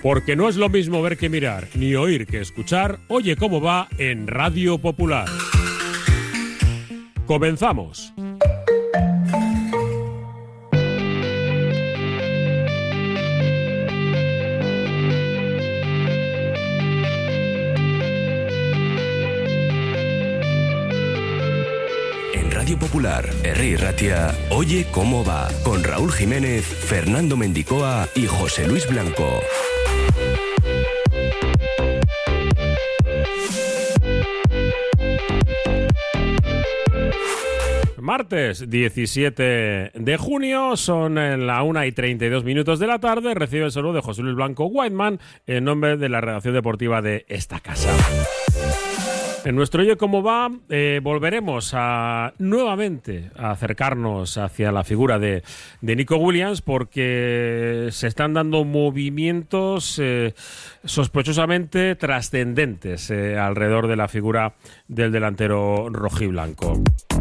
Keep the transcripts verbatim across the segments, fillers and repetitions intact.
Porque no es lo mismo ver que mirar, ni oír que escuchar. Oye cómo va en Radio Popular. Comenzamos. Radio Popular, Herri Ratia, Oye cómo va, con Raúl Jiménez, Fernando Mendicoa y José Luis Blanco. Martes diecisiete de junio, son la una y treinta y dos minutos de la tarde. Recibe el saludo de José Luis Blanco Whiteman en nombre de la redacción deportiva de esta casa. En nuestro Oye cómo va, eh, volveremos a nuevamente a acercarnos hacia la figura de, de Nico Williams, porque se están dando movimientos eh, sospechosamente trascendentes eh, alrededor de la figura del delantero rojiblanco.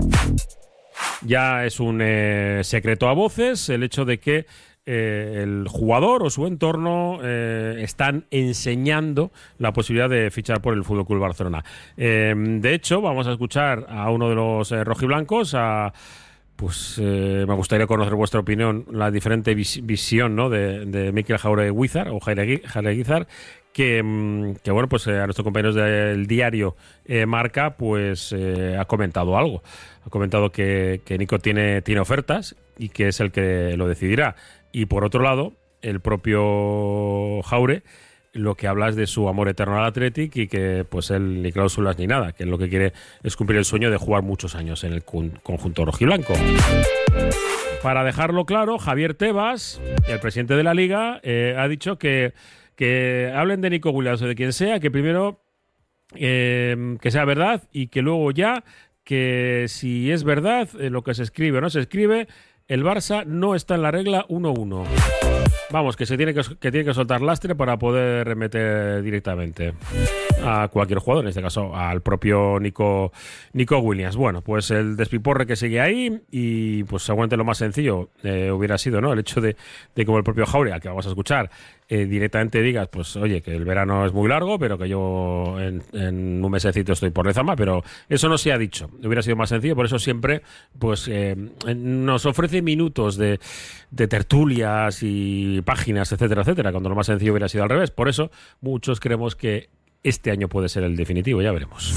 Ya es un eh, secreto a voces el hecho de que Eh, el jugador o su entorno eh, están enseñando la posibilidad de fichar por el F C Barcelona. Eh, de hecho, vamos a escuchar a uno de los eh, rojiblancos, a Pues eh, me gustaría conocer vuestra opinión, la diferente vis- visión, ¿no? de, de Mikel Jaureguizar o Jaureguizar, que, que bueno, pues eh, a nuestros compañeros del diario eh, Marca, pues eh, ha comentado algo. Ha comentado que, que Nico tiene, tiene ofertas y que es el que lo decidirá. Y por otro lado, el propio Jaure lo que habla es de su amor eterno al Athletic y que pues él ni cláusulas ni nada, que él lo que quiere es cumplir el sueño de jugar muchos años en el con- conjunto rojiblanco. Para dejarlo claro, Javier Tebas, el presidente de la Liga, eh, ha dicho que, que hablen de Nico Williams o de quien sea, que primero eh, que sea verdad y que luego ya, que si es verdad eh, lo que se escribe o no se escribe, el Barça no está en la regla uno uno. Vamos, que se tiene que, que tiene que soltar lastre para poder remeter directamente a cualquier jugador, en este caso al propio Nico, Nico Williams. Bueno, pues el despiporre que sigue ahí y pues seguramente lo más sencillo eh, hubiera sido, ¿no? El hecho de, de como el propio Jaure, al que vamos a escuchar, eh, directamente digas, pues oye, que el verano es muy largo, pero que yo en, en un mesecito estoy por Lezama, pero eso no se ha dicho. Hubiera sido más sencillo, por eso siempre pues eh, nos ofrece minutos de, de tertulias y páginas, etcétera, etcétera, cuando lo más sencillo hubiera sido al revés. Por eso muchos creemos que este año puede ser el definitivo, ya veremos.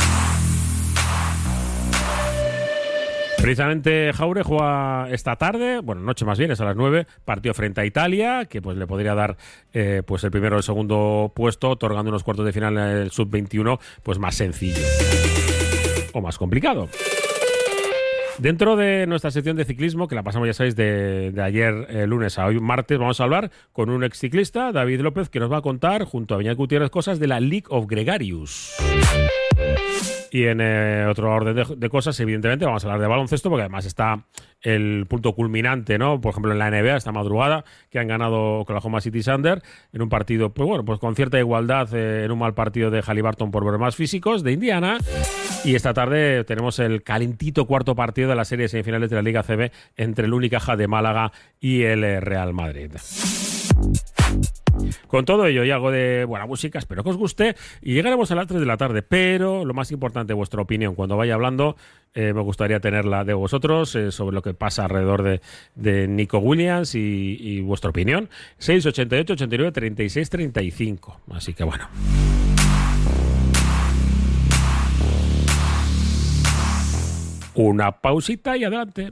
Precisamente Jaure juega esta tarde, bueno, noche más bien, es a las nueve, partido frente a Italia, que pues le podría dar eh, pues el primero o el segundo puesto, otorgando unos cuartos de final en el sub veintiuno, pues más sencillo o más complicado. Dentro de nuestra sección de ciclismo, que la pasamos, ya sabéis, de, de ayer eh, lunes a hoy martes, vamos a hablar con un ex ciclista, David López, que nos va a contar, junto a Beñat Gutiérrez, cosas de la League of Gregarious. Y en eh, otro orden de, de cosas, evidentemente, vamos a hablar de baloncesto, porque además está el punto culminante, ¿no? Por ejemplo, en la N B A, esta madrugada, que han ganado Oklahoma City Thunder en un partido, pues bueno, pues con cierta igualdad, eh, en un mal partido de Haliburton por problemas físicos de Indiana. Y esta tarde tenemos el calentito cuarto partido de la serie de semifinales de la Liga C B entre el Unicaja de Málaga y el Real Madrid. Con todo ello y algo de buena música, espero que os guste y llegaremos a las tres de la tarde, pero lo más importante, vuestra opinión. Cuando vaya hablando, eh, me gustaría tenerla de vosotros eh, sobre lo que pasa alrededor de, de Nico Williams y, y vuestra opinión. seis ochenta y ocho, ochenta y nueve, treinta y seis, treinta y cinco. Así que bueno. Una pausita y adelante.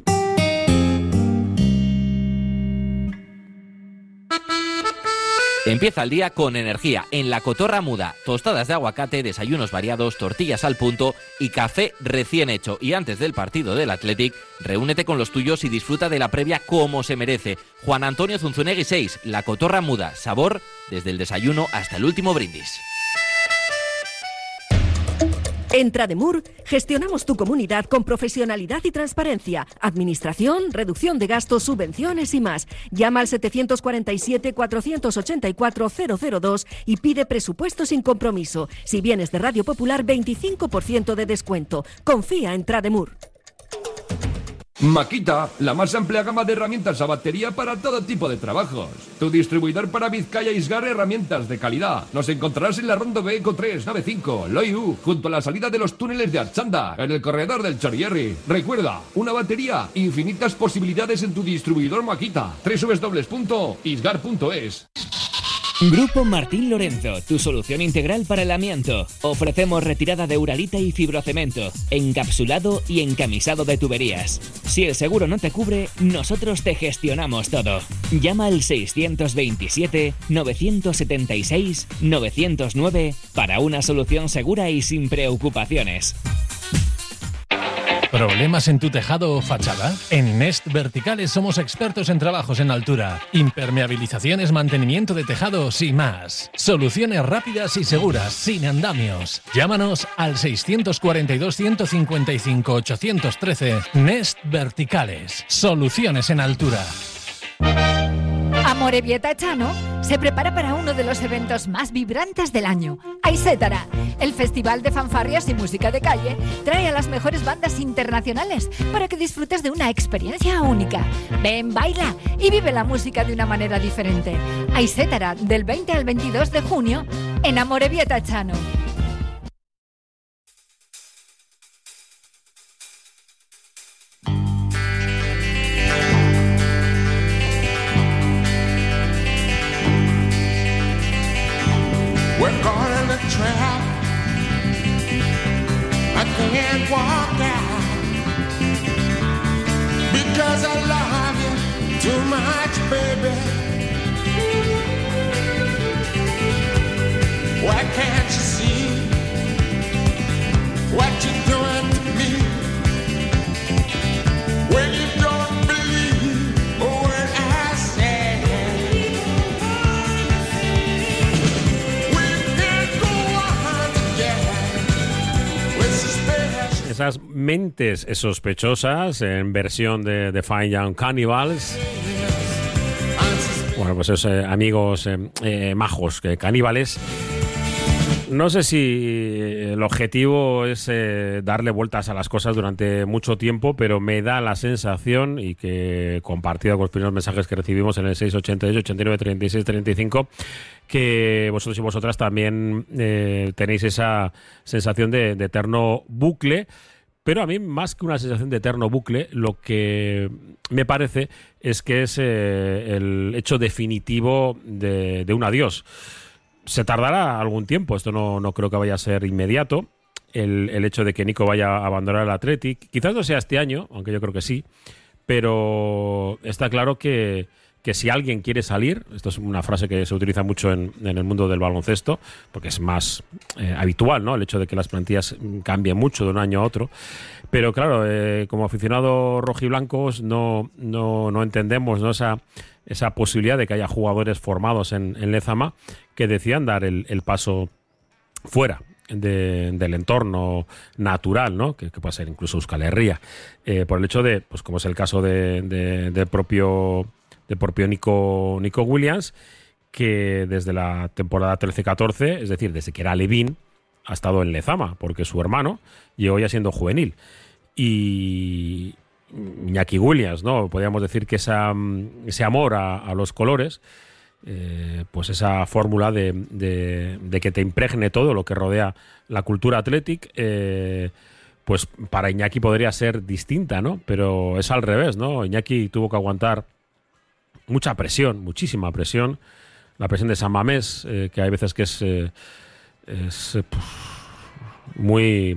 Empieza el día con energía en La Cotorra Muda. Tostadas de aguacate, desayunos variados, tortillas al punto y café recién hecho. Y antes del partido del Athletic, reúnete con los tuyos y disfruta de la previa como se merece. Juan Antonio Zunzunegui seis, La Cotorra Muda. Sabor desde el desayuno hasta el último brindis. En Trademur gestionamos tu comunidad con profesionalidad y transparencia, administración, reducción de gastos, subvenciones y más. Llama al setecientos cuarenta y siete, cuatrocientos ochenta y cuatro, cero cero dos y pide presupuesto sin compromiso. Si vienes de Radio Popular, veinticinco por ciento de descuento. Confía en Trademur. Makita, la más amplia gama de herramientas a batería para todo tipo de trabajos. Tu distribuidor para Vizcaya y Isgar, herramientas de calidad. Nos encontrarás en la Rondo B Eco tres noventa y cinco, Loiu, junto a la salida de los túneles de Archanda, en el corredor del Chorierri. Recuerda, una batería, infinitas posibilidades en tu distribuidor Makita. doble u doble u doble u punto isgar punto es. Grupo Martín Lorenzo, tu solución integral para el amianto. Ofrecemos retirada de uralita y fibrocemento, encapsulado y encamisado de tuberías. Si el seguro no te cubre, nosotros te gestionamos todo. Llama al seiscientos veintisiete, novecientos setenta y seis, novecientos nueve para una solución segura y sin preocupaciones. ¿Problemas en tu tejado o fachada? En Nest Verticales somos expertos en trabajos en altura, impermeabilizaciones, mantenimiento de tejados y más. Soluciones rápidas y seguras, sin andamios. Llámanos al seiscientos cuarenta y dos, ciento cincuenta y cinco, ochocientos trece. Nest Verticales. Soluciones en altura. Amorebieta Chano se prepara para uno de los eventos más vibrantes del año. Aisétara, el festival de fanfarrias y música de calle, trae a las mejores bandas internacionales para que disfrutes de una experiencia única. Ven, baila y vive la música de una manera diferente. Aisétara, del veinte al veintidós de junio, en Amorebieta Chano. We're caught in a trap. I can't walk out because I love you too much, baby. Why can't you see what you're doing to me? When you don't believe a word I say. Esas mentes sospechosas en versión de, de Fine Young Cannibals. Bueno, pues esos eh, amigos eh, eh, majos, eh, caníbales. No sé si el objetivo es eh, darle vueltas a las cosas durante mucho tiempo, pero me da la sensación, y que compartido con los primeros mensajes que recibimos en el seis ochenta y ocho, ochenta y nueve, treinta y seis, treinta y cinco, que vosotros y vosotras también eh, tenéis esa sensación de, de eterno bucle. Pero a mí, más que una sensación de eterno bucle, lo que me parece es que es eh, el hecho definitivo de, de un adiós. Se tardará algún tiempo, esto no, no creo que vaya a ser inmediato, el, el hecho de que Nico vaya a abandonar el Athletic. Quizás no sea este año, aunque yo creo que sí, pero está claro que, que si alguien quiere salir, esto es una frase que se utiliza mucho en, en el mundo del baloncesto, porque es más eh, habitual, ¿no?, el hecho de que las plantillas cambien mucho de un año a otro. Pero claro, eh, como aficionados rojiblancos no, no, no entendemos, ¿no?, esa, esa posibilidad de que haya jugadores formados en, en Lezama que decían dar el, el paso fuera de, del entorno natural, ¿no?, que, que puede ser incluso Euskal Herria, eh, por el hecho de, pues como es el caso de, de, de propio... de propio Nico, Nico Williams, que desde la temporada trece catorce, es decir, desde que era Levín, ha estado en Lezama, porque su hermano llegó ya siendo juvenil. Y Iñaki Williams, ¿no?, podríamos decir que esa, ese amor a, a los colores, eh, pues esa fórmula de, de, de que te impregne todo lo que rodea la cultura athletic, eh, pues para Iñaki podría ser distinta, ¿no? Pero es al revés, ¿no? Iñaki tuvo que aguantar mucha presión, muchísima presión, la presión de San Mamés, eh, que hay veces que es, eh, es eh, muy,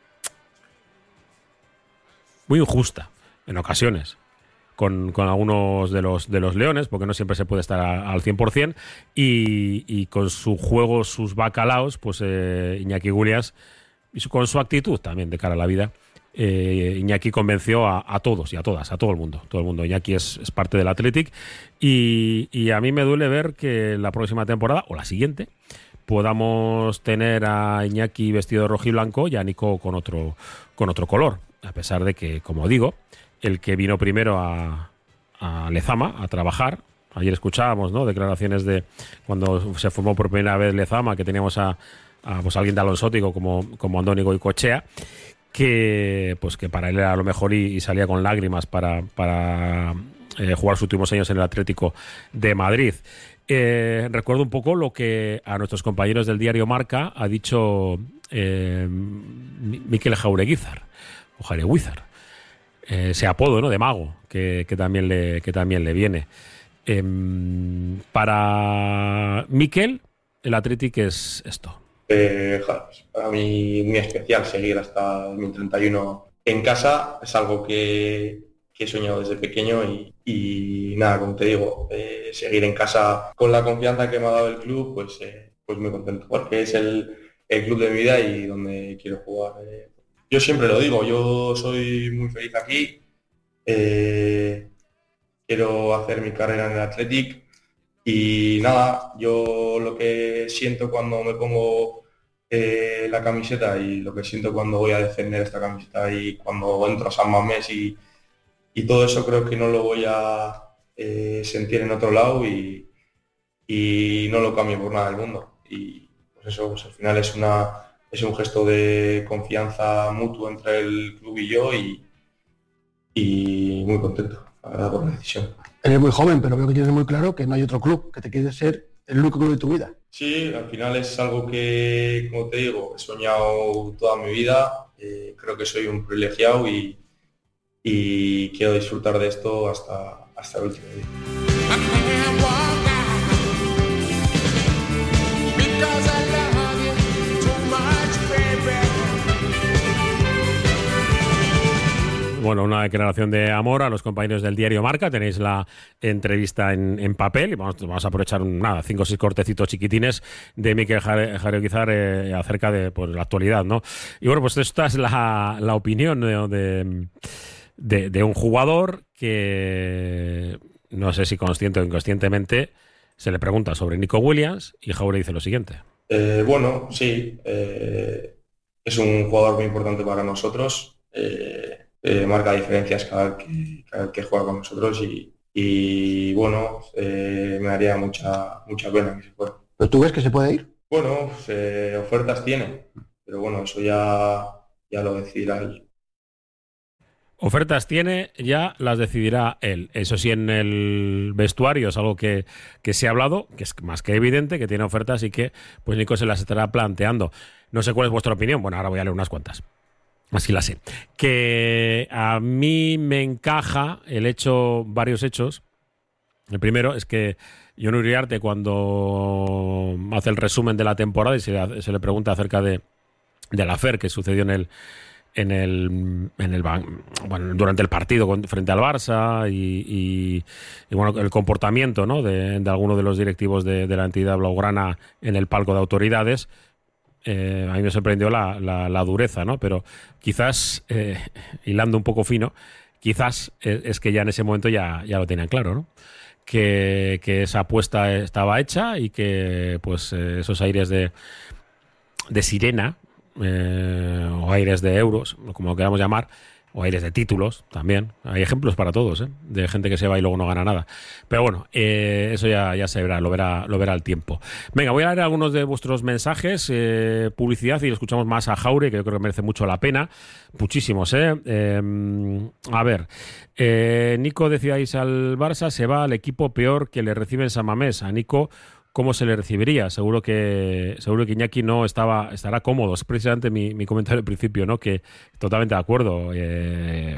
muy injusta en ocasiones con, con algunos de los, de los leones, porque no siempre se puede estar a, al cien por ciento, y, y con su juego, sus bacalaos, pues eh, Iñaki Williams, y su, con su actitud también de cara a la vida, Eh, Iñaki convenció a, a todos y a todas, a todo el mundo. Todo el mundo. Iñaki es, es parte del Athletic y, y a mí me duele ver que la próxima temporada, o la siguiente, podamos tener a Iñaki vestido de rojo y blanco y a Nico con otro, con otro color. A pesar de que, como digo, el que vino primero a, a Lezama a trabajar, ayer escuchábamos, ¿no?, declaraciones de cuando se formó por primera vez Lezama, que teníamos a, a pues, alguien de Alonsótico como, como Andónigo Goicoechea, que pues que para él era lo mejor y, y salía con lágrimas para, para eh, jugar sus últimos años en el Atlético de Madrid. Eh, recuerdo un poco lo que a nuestros compañeros del diario Marca ha dicho eh, Mikel Jaureguizar, o Jaureguizar, eh, ese apodo, ¿no?, de mago que, que, también, le, que también le viene. Eh, para Mikel, el Atlético es esto. Eh, para mí muy especial seguir hasta dos mil treinta y uno en casa, es algo que, que he soñado desde pequeño y, y nada, como te digo, eh, seguir en casa con la confianza que me ha dado el club, pues, eh, pues muy contento, porque es el, el club de mi vida y donde quiero jugar. Eh. Yo siempre lo digo, yo soy muy feliz aquí, eh, quiero hacer mi carrera en el Athletic. Y nada, yo lo que siento cuando me pongo eh, la camiseta y lo que siento cuando voy a defender esta camiseta y cuando entro a San Mamés y, y todo eso creo que no lo voy a eh, sentir en otro lado y, y no lo cambio por nada del mundo. Y pues eso, pues al final es, una, es un gesto de confianza mutuo entre el club y yo y, y muy contento, la verdad, por la decisión. Eres muy joven, pero veo que tienes muy claro que no hay otro club, que te quieres ser el único club de tu vida. Sí, al final es algo que, como te digo, he soñado toda mi vida. Eh, creo que soy un privilegiado y, y quiero disfrutar de esto hasta, hasta el último día. Bueno, una declaración de amor a los compañeros del diario Marca. Tenéis la entrevista en, en papel y vamos, vamos a aprovechar un, nada, cinco o seis cortecitos chiquitines de Mikel Jaureguizar eh, acerca de pues, la actualidad, ¿no? Y bueno, pues esta es la, la opinión de, de, de, de un jugador que, no sé si consciente o inconscientemente, se le pregunta sobre Nico Williams y Jaure dice lo siguiente. Eh, bueno, sí, eh, es un jugador muy importante para nosotros. Eh, Eh, marca diferencias cada vez que, cada vez que juega con nosotros y, y bueno, eh, me haría mucha mucha pena que se fuera. ¿Pero tú ves que se puede ir? Bueno, pues, eh, ofertas tiene, pero bueno, eso ya, ya lo decidirá él. Ofertas tiene, ya las decidirá él. Eso sí, en el vestuario es algo que, que se ha hablado, que es más que evidente, que tiene ofertas y que pues Nico se las estará planteando. No sé cuál es vuestra opinión, bueno, ahora voy a leer unas cuantas. Así la sé. Que a mí me encaja el hecho, varios hechos. El primero es que Jon Uriarte, cuando hace el resumen de la temporada y se le, se le pregunta acerca de, de la F E R que sucedió en el en el, en el bueno, durante el partido con, frente al Barça y, y, y bueno, el comportamiento, ¿no?, de, de algunos de los directivos de, de la entidad blaugrana en el palco de autoridades. Eh, a mí me sorprendió la, la, la dureza, ¿no? Pero quizás, eh, hilando un poco fino, quizás es, es que ya en ese momento ya, ya lo tenían claro, ¿no? Que, que esa apuesta estaba hecha y que pues eh, esos aires de, de sirena eh, o aires de euros, como lo queramos llamar, o aires de títulos también. Hay ejemplos para todos, ¿eh?, de gente que se va y luego no gana nada. Pero bueno, eh, eso ya, ya se verá, lo verá, lo verá el tiempo. Venga, voy a leer algunos de vuestros mensajes, eh, publicidad, y escuchamos más a Jaure, que yo creo que merece mucho la pena. Muchísimos, ¿eh? eh a ver, eh, Nico decía irse al Barça, se va al equipo peor que le recibe en San Mamés. A Nico, ¿cómo se le recibiría? Seguro que seguro que Iñaki no estaba estará cómodo. Es precisamente mi, mi comentario al principio, ¿no? Que totalmente de acuerdo. Eh,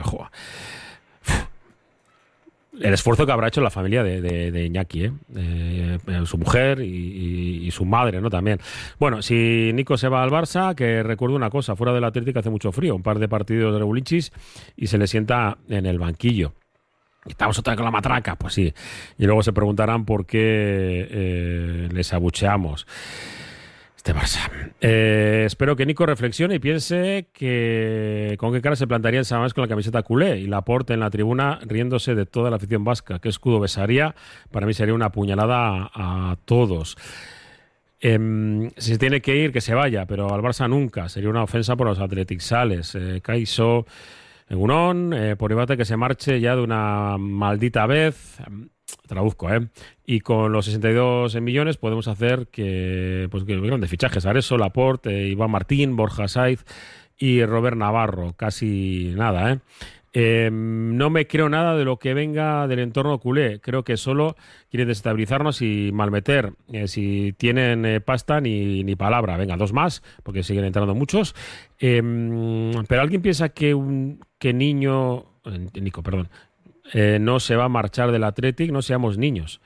el esfuerzo que habrá hecho la familia de, de, de Iñaki, ¿eh? Eh, su mujer y, y, y su madre, ¿no? También. Bueno, si Nico se va al Barça, que recuerdo una cosa, fuera del Atlético hace mucho frío, un par de partidos de Regulinchis y se le sienta en el banquillo. ¿Estamos otra vez con la matraca? Pues sí. Y luego se preguntarán por qué eh, les abucheamos. Este Barça. Eh, espero que Nico reflexione y piense que con qué cara se plantaría en San Mamés con la camiseta culé y Laporte en la tribuna riéndose de toda la afición vasca. ¿Qué escudo besaría? Para mí sería una puñalada a, a todos. Eh, si se tiene que ir, que se vaya, pero al Barça nunca. Sería una ofensa por los atleticsales. Eh, Caiso... Egunon, eh, por Ibate que se marche ya de una maldita vez, traduzco, ¿eh? Y con los sesenta y dos millones podemos hacer que, pues, que grandes fichajes, Areso, Laporte, eh, Iván Martín, Borja Saiz y Robert Navarro, casi nada, ¿eh? Eh, no me creo nada de lo que venga del entorno culé. Creo que solo quiere desestabilizarnos y malmeter. Eh, si tienen eh, pasta, ni, ni palabra. Venga, dos más, porque siguen entrando muchos. Eh, pero alguien piensa que un que niño... Eh, Nico, perdón. Eh, no se va a marchar del Athletic, no seamos niños.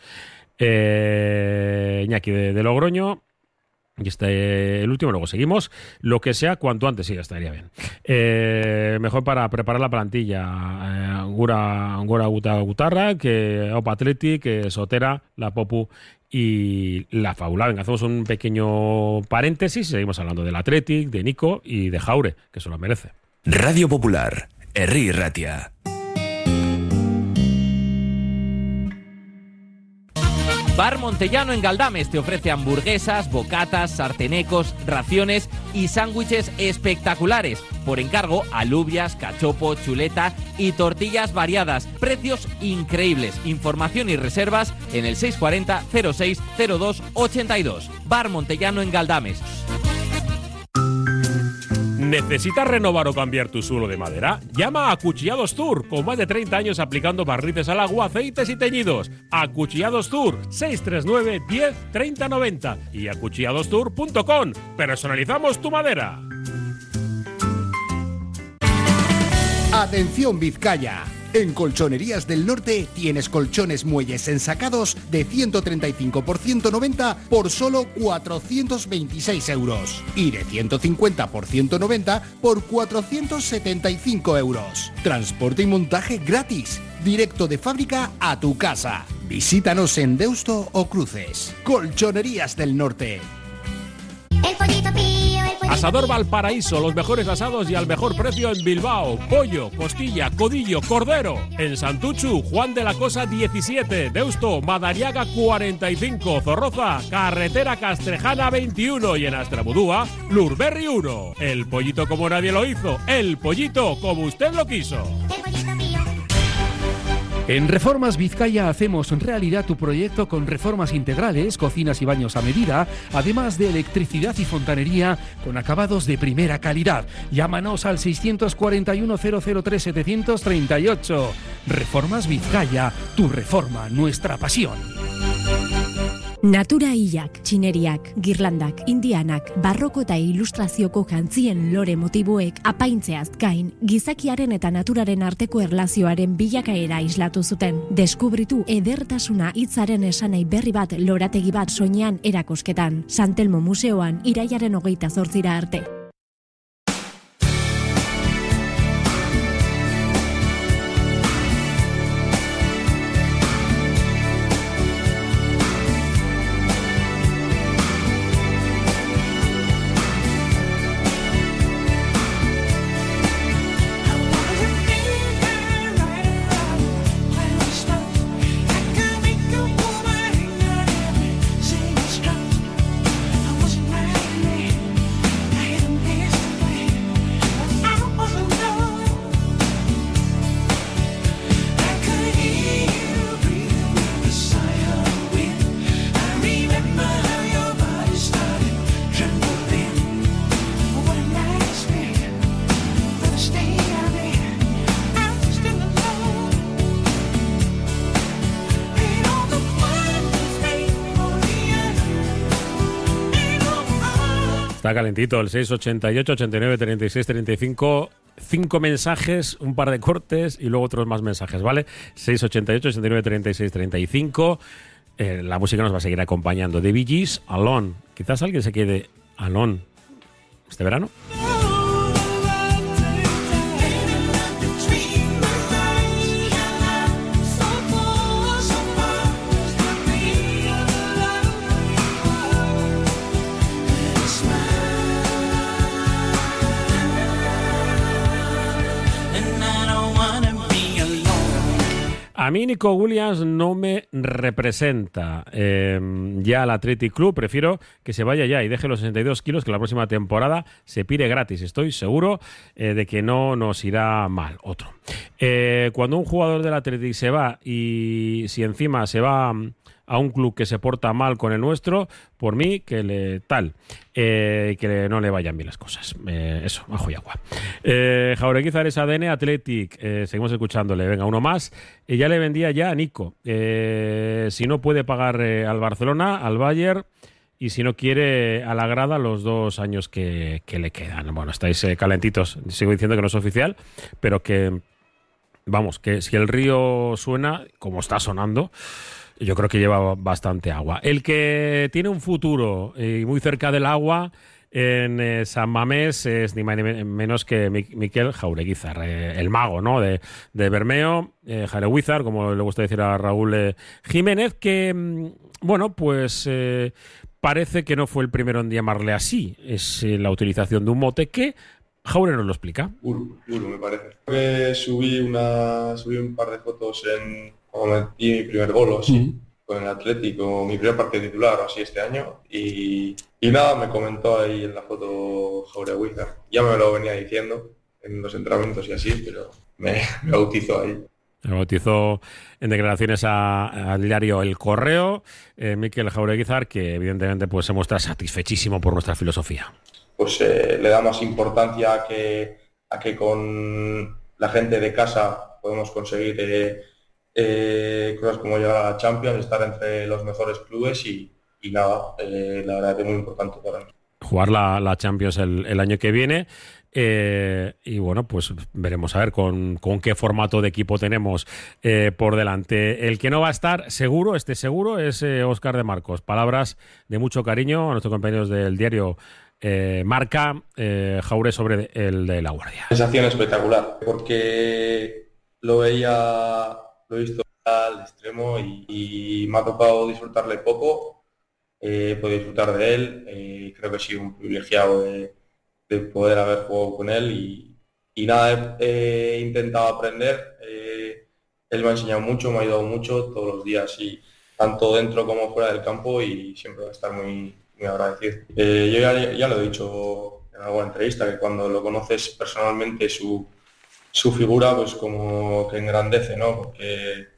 Eh, Iñaki de, de Logroño... Y este el último, luego seguimos. Lo que sea, cuanto antes, sí, estaría bien. Eh, mejor para preparar la plantilla. Eh, Angura, Angura Guta, Gutarra, que Opa Athletic, que Sotera, la Popu y la Fábula. Venga, hacemos un pequeño paréntesis y seguimos hablando del Athletic, de Nico y de Jaure, que se lo merece. Radio Popular, Herri Ratia. Bar Montellano en Galdames te ofrece hamburguesas, bocatas, sartenecos, raciones y sándwiches espectaculares. Por encargo, alubias, cachopo, chuleta y tortillas variadas. Precios increíbles. Información y reservas en el seis cuatro cero cero seis cero dos ochenta y dos. Bar Montellano en Galdames. ¿Necesitas renovar o cambiar tu suelo de madera? Llama a Acuchillados Tour, con más de treinta años aplicando barnices al agua, aceites y teñidos. Acuchillados Tour, seis tres nueve, diez, treinta, noventa y acuchillados tour punto com. Personalizamos tu madera. Atención Vizcaya. En Colchonerías del Norte tienes colchones muelles ensacados de ciento treinta y cinco por ciento noventa por solo cuatrocientos veintiséis euros y de ciento cincuenta por ciento noventa por cuatrocientos setenta y cinco euros. Transporte y montaje gratis, directo de fábrica a tu casa. Visítanos en Deusto o Cruces. Colchonerías del Norte. El pollito pío, el pollito Asador Valparaíso, los mejores asados y al mejor precio en Bilbao. Pollo, costilla, codillo, cordero. En Santuchu, Juan de la Cosa diecisiete. Deusto, Madariaga cuarenta y cinco. Zorroza, Carretera Castrejana veintiuno. Y en Astrabudúa, Lurberri uno. El pollito como nadie lo hizo. El pollito como usted lo quiso. En Reformas Vizcaya hacemos realidad tu proyecto con reformas integrales, cocinas y baños a medida, además de electricidad y fontanería con acabados de primera calidad. Llámanos al seiscientos cuarenta y uno, cero cero tres, setecientos treinta y ocho. Reformas Vizcaya, tu reforma, nuestra pasión. Natura hilak, txineriak, girlandak, indianak, barroko eta ilustrazioko jantzien lore motiboek apaintzeaz gain, gizakiaren eta naturaren arteko erlazioaren bilakaera islatu zuten. Deskubritu edertasuna hitzaren esanai berri bat lorategi bat soinean erakosketan. Santelmo Museoan irailaren hogeita zortzira arte. Está calentito, el seis ochenta y ocho, ochenta y nueve, treinta y seis, treinta y cinco. Cinco mensajes, un par de cortes y luego otros más mensajes, ¿vale? seis ochenta y ocho, ochenta y nueve, treinta y seis, treinta y cinco. Eh, la música nos va a seguir acompañando. The Bee Gees, Alone. Quizás alguien se quede Alone este verano. A mí Nico Williams no me representa eh, ya al Athletic Club. Prefiero que se vaya ya y deje los sesenta y dos kilos, que la próxima temporada se pide gratis. Estoy seguro eh, de que no nos irá mal. Otro. Eh, cuando un jugador del Athletic se va y si encima se va a un club que se porta mal con el nuestro, por mí, que le tal, eh, que le, no le vayan bien las cosas. Eh, eso, ajo y agua. Eh, Jaureguizar es A D N Athletic, eh, seguimos escuchándole. Venga, uno más. Eh, ya le vendía ya a Nico. Eh, si no puede pagar eh, al Barcelona, al Bayern, y si no quiere a la grada los dos años que, que le quedan. Bueno, estáis eh, calentitos. Sigo diciendo que no es oficial, pero que, vamos, que si el río suena, como está sonando, yo creo que lleva bastante agua. El que tiene un futuro y eh, muy cerca del agua en eh, San Mamés es ni más ni menos que Mikel Jaureguizar, eh, el mago, ¿no? de, de Bermeo, eh, Jaureguizar, como le gusta decir a Raúl eh, Jiménez, que, bueno, pues eh, parece que no fue el primero en llamarle así. Es eh, la utilización de un mote que Jaure nos lo explica. Uru, Uru me parece. Que subí, una, subí un par de fotos en cuando metí mi primer gol o así, mm. con el Atlético, mi primer partido titular o así este año, y, y nada, me comentó ahí en la foto Jaureguizar. Ya me lo venía diciendo en los entrenamientos y así, pero me, me bautizó ahí. Me bautizó en declaraciones a, al diario El Correo, eh, Mikel Jaureguizar, que evidentemente pues se muestra satisfechísimo por nuestra filosofía. Pues eh, le da más importancia a que, a que con la gente de casa podemos conseguir eh, eh, cosas como llegar a la Champions, estar entre los mejores clubes y, y nada, eh, la verdad es muy importante para nosotros. Jugar la, la Champions el, el año que viene. Eh, y bueno, pues veremos a ver con, con qué formato de equipo tenemos eh, por delante. El que no va a estar seguro, este seguro, es eh, Óscar de Marcos. Palabras de mucho cariño a nuestros compañeros del diario eh, Marca, eh, Jaure, sobre el de La Guardia. Sensación espectacular, porque lo veía, lo he visto al extremo y, y me ha tocado disfrutarle poco. Eh, he podido disfrutar de él, eh, creo que he sido un privilegiado de de poder haber jugado con él y, y nada, he, he intentado aprender, eh, él me ha enseñado mucho, me ha ayudado mucho todos los días, y tanto dentro como fuera del campo, y siempre voy a estar muy, muy agradecido. Eh, yo ya, ya lo he dicho en alguna entrevista, que cuando lo conoces personalmente, su, su figura pues como que engrandece, ¿no? Porque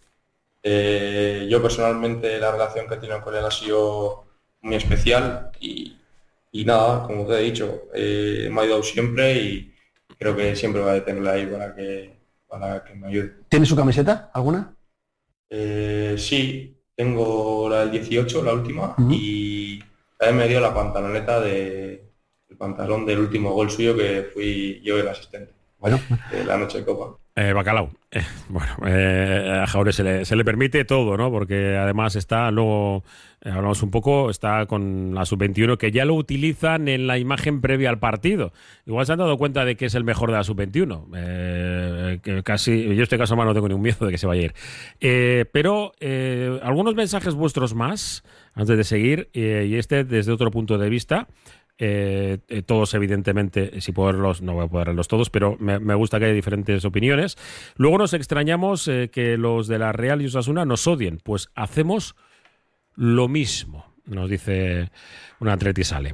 eh, yo personalmente la relación que he tenido con él ha sido muy especial y Y nada, como te he dicho, eh, me ha ayudado siempre y creo que siempre voy a tenerla ahí para que, para que me ayude. ¿Tienes su camiseta? ¿Alguna? Eh, sí, tengo la del dieciocho, la última, uh-huh. y también me dio la pantaloneta de el pantalón del último gol suyo, que fui yo el asistente. Bueno, de la noche de Copa. Eh, Bacalao. Eh, bueno, eh, a Jaure se le, se le permite todo, ¿no? Porque además está, luego eh, hablamos un poco, está con la sub veintiuno, que ya lo utilizan en la imagen previa al partido. Igual se han dado cuenta de que es el mejor de la sub veintiuno. Eh, que casi, yo en este caso más no tengo ningún miedo de que se vaya a ir. Eh, pero eh, algunos mensajes vuestros más, antes de seguir, eh, y este desde otro punto de vista. Eh, eh, todos evidentemente, si puedo verlos, no voy a poder verlos todos, pero me, me gusta que haya diferentes opiniones. Luego nos extrañamos eh, que los de la Real y Osasuna nos odien, pues hacemos lo mismo, nos dice un Atleti Sale.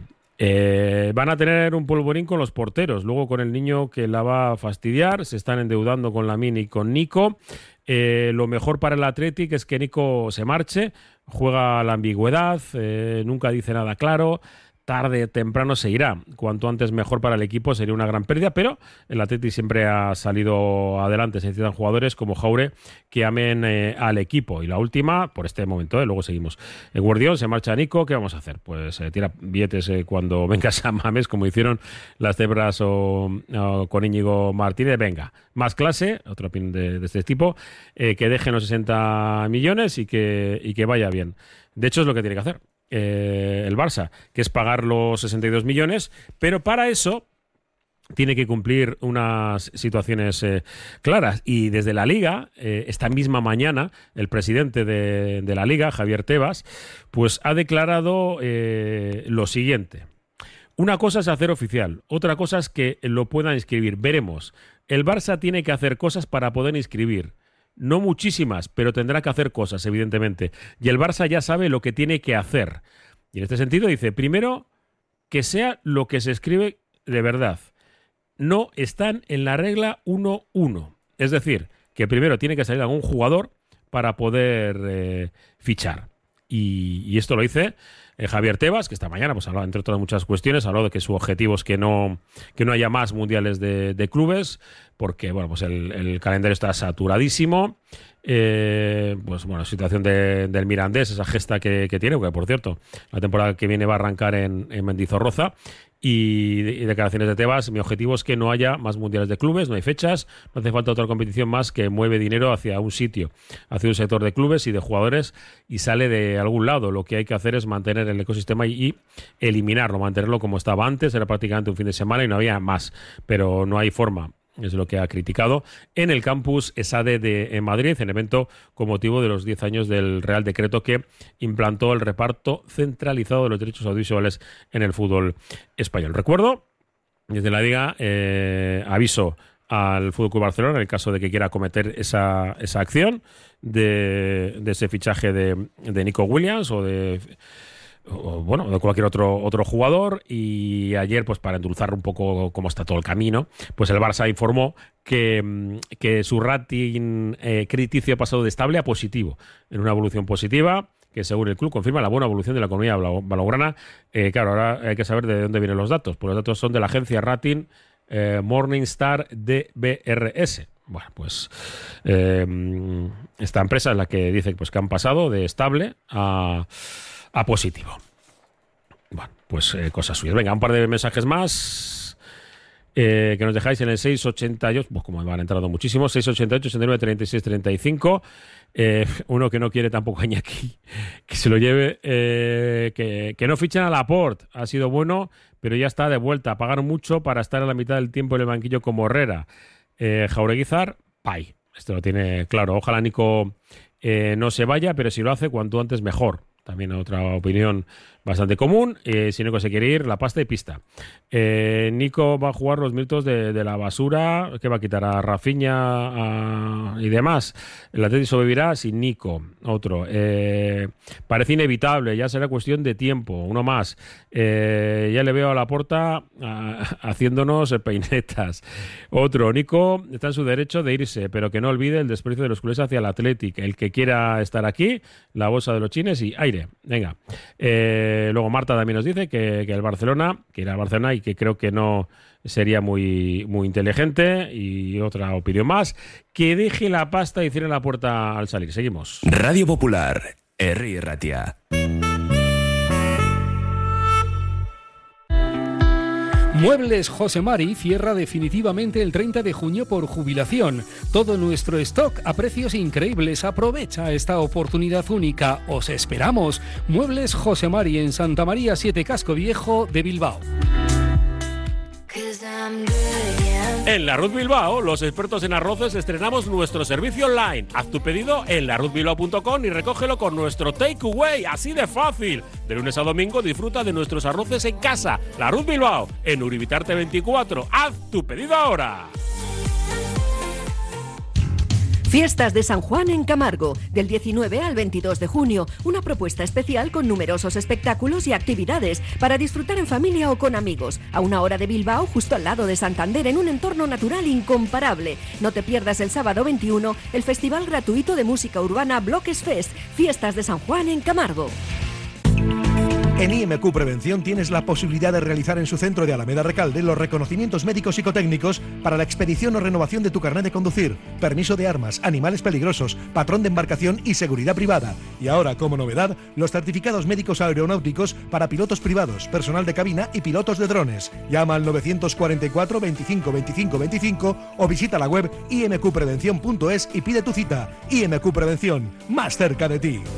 Eh, van a tener un polvorín con los porteros, luego con el niño que la va a fastidiar, se están endeudando con Lamine y con Nico. Eh, lo mejor para el Athletic es que Nico se marche, juega a la ambigüedad, eh, nunca dice nada claro. Tarde o temprano se irá. Cuanto antes mejor para el equipo, sería una gran pérdida, pero el Atleti siempre ha salido adelante. Se necesitan jugadores como Jaure que amen eh, al equipo. Y la última, por este momento, eh, luego seguimos. El Guardión se marcha a Nico, ¿qué vamos a hacer? Pues eh, tira billetes eh, cuando venga San Mamés, como hicieron las Cebras o, o con Íñigo Martínez. Venga, más clase, otra opinión de, de este tipo, eh, que dejen los sesenta millones y que, y que vaya bien. De hecho, es lo que tiene que hacer Eh, el Barça, que es pagar los sesenta y dos millones, pero para eso tiene que cumplir unas situaciones eh, claras. Y desde la Liga, eh, esta misma mañana, el presidente de, de la Liga, Javier Tebas, pues ha declarado eh, lo siguiente. Una cosa es hacer oficial, otra cosa es que lo puedan inscribir. Veremos. El Barça tiene que hacer cosas para poder inscribir. No muchísimas, pero tendrá que hacer cosas, evidentemente. Y el Barça ya sabe lo que tiene que hacer. Y en este sentido dice, primero, que sea lo que se escribe de verdad. No están en la regla uno uno. Es decir, que primero tiene que salir algún jugador para poder eh, fichar. Y, y esto lo dice eh, Javier Tebas, que esta mañana, pues hablaba, entre otras muchas cuestiones, habló de que su objetivo es que no, que no haya más mundiales de, de clubes, porque bueno, pues el, el calendario está saturadísimo. Eh, pues bueno, situación de, del Mirandés, esa gesta que, que tiene, porque por cierto, la temporada que viene va a arrancar en, en Mendizorroza. Y, y declaraciones de Tebas: mi objetivo es que no haya más mundiales de clubes, no hay fechas, no hace falta otra competición más que mueve dinero hacia un sitio, hacia un sector de clubes y de jugadores, y sale de algún lado. Lo que hay que hacer es mantener el ecosistema y, y eliminarlo, mantenerlo como estaba antes. Era prácticamente un fin de semana y no había más, pero no hay forma. Es lo que ha criticado en el campus ESADE de en Madrid, en evento con motivo de los diez años del Real Decreto que implantó el reparto centralizado de los derechos audiovisuales en el fútbol español. Recuerdo, desde la Liga, eh, aviso al Fútbol Club Barcelona en el caso de que quiera cometer esa, esa acción de, de ese fichaje de, de Nico Williams o de... o bueno, de cualquier otro otro jugador. Y ayer, pues para endulzar un poco cómo está todo el camino, pues el Barça informó que, que su rating eh, crediticio ha pasado de estable a positivo, en una evolución positiva que según el club confirma la buena evolución de la economía blaugrana. Eh, claro, ahora hay que saber de dónde vienen los datos, pues los datos son de la agencia Rating eh, Morningstar D B R S. Bueno, pues eh, esta empresa es la que dice pues, que han pasado de estable a a positivo. Bueno, pues eh, cosas suyas. Venga, un par de mensajes más eh, que nos dejáis en el seis ochenta y ocho, pues como me han entrado muchísimos, seis ochenta y ocho, ochenta y nueve, treinta y seis, treinta y cinco. Eh, uno que no quiere tampoco Iñaki, que se lo lleve, eh, que, que no fichen a Laporte. Ha sido bueno, pero ya está de vuelta. Pagaron mucho para estar a la mitad del tiempo en el banquillo como Herrera. Eh, Jaureguizar, pay. Esto lo tiene claro. Ojalá Nico eh, no se vaya, pero si lo hace, cuanto antes mejor. También otra opinión bastante común. Eh, si Nico se quiere ir, la pasta y pista. Eh, Nico va a jugar los minutos de, de la basura, que va a quitar a Rafinha a, y demás. El Atlético sobrevivirá sin Nico. Otro. Eh, parece inevitable, ya será cuestión de tiempo. Uno más. Eh, ya le veo a Laporta a, haciéndonos peinetas. Otro. Nico está en su derecho de irse, pero que no olvide el desprecio de los culés hacia el Athletic. El que quiera estar aquí, la bolsa de los chines y aire. Venga. Eh, luego Marta también nos dice que, que el Barcelona, que irá al Barcelona y que creo que no sería muy, muy inteligente. Y otra opinión más, que deje la pasta y cierre la puerta al salir. Seguimos. Radio Popular, Herri Ratia. Muebles José Mari cierra definitivamente el treinta de junio por jubilación. Todo nuestro stock a precios increíbles. Aprovecha esta oportunidad única. Os esperamos. Muebles José Mari en Santa María siete Casco Viejo de Bilbao. En La Ruz Bilbao, los expertos en arroces, estrenamos nuestro servicio online. Haz tu pedido en la ruz bilbao punto com y recógelo con nuestro takeaway, así de fácil. De lunes a domingo disfruta de nuestros arroces en casa. La Ruz Bilbao, en Uribitarte veinticuatro. Haz tu pedido ahora. Fiestas de San Juan en Camargo, del diecinueve al veintidós de junio. Una propuesta especial con numerosos espectáculos y actividades para disfrutar en familia o con amigos. A una hora de Bilbao, justo al lado de Santander, en un entorno natural incomparable. No te pierdas el sábado veintiuno el Festival Gratuito de Música Urbana Bloques Fest. Fiestas de San Juan en Camargo. En I M Q Prevención tienes la posibilidad de realizar en su centro de Alameda Recalde los reconocimientos médicos psicotécnicos para la expedición o renovación de tu carnet de conducir, permiso de armas, animales peligrosos, patrón de embarcación y seguridad privada. Y ahora, como novedad, los certificados médicos aeronáuticos para pilotos privados, personal de cabina y pilotos de drones. Llama al novecientos cuarenta y cuatro, veinticinco, veinticinco, veinticinco o visita la web i m q prevención punto es y pide tu cita. I M Q Prevención, más cerca de ti.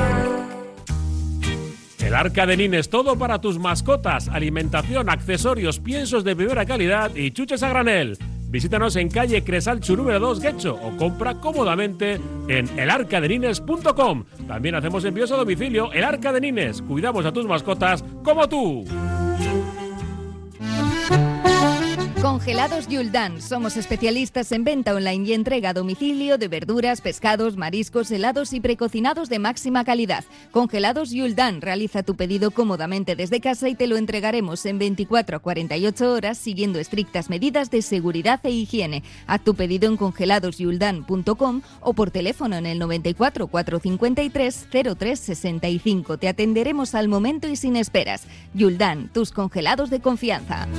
El Arca de Nines, todo para tus mascotas, alimentación, accesorios, piensos de primera calidad y chuches a granel. Visítanos en calle Cresalchu número dos, Guecho, o compra cómodamente en el arca de nines punto com. También hacemos envíos a domicilio. El Arca de Nines, cuidamos a tus mascotas como tú. Congelados Yuldan. Somos especialistas en venta online y entrega a domicilio de verduras, pescados, mariscos, helados y precocinados de máxima calidad. Congelados Yuldan. Realiza tu pedido cómodamente desde casa y te lo entregaremos en veinticuatro a cuarenta y ocho horas siguiendo estrictas medidas de seguridad e higiene. Haz tu pedido en congelados yuldan punto com o por teléfono en el noventa y cuatro, cuatrocientos cincuenta y tres, cero tres sesenta y cinco. Te atenderemos al momento y sin esperas. Yuldan, tus congelados de confianza.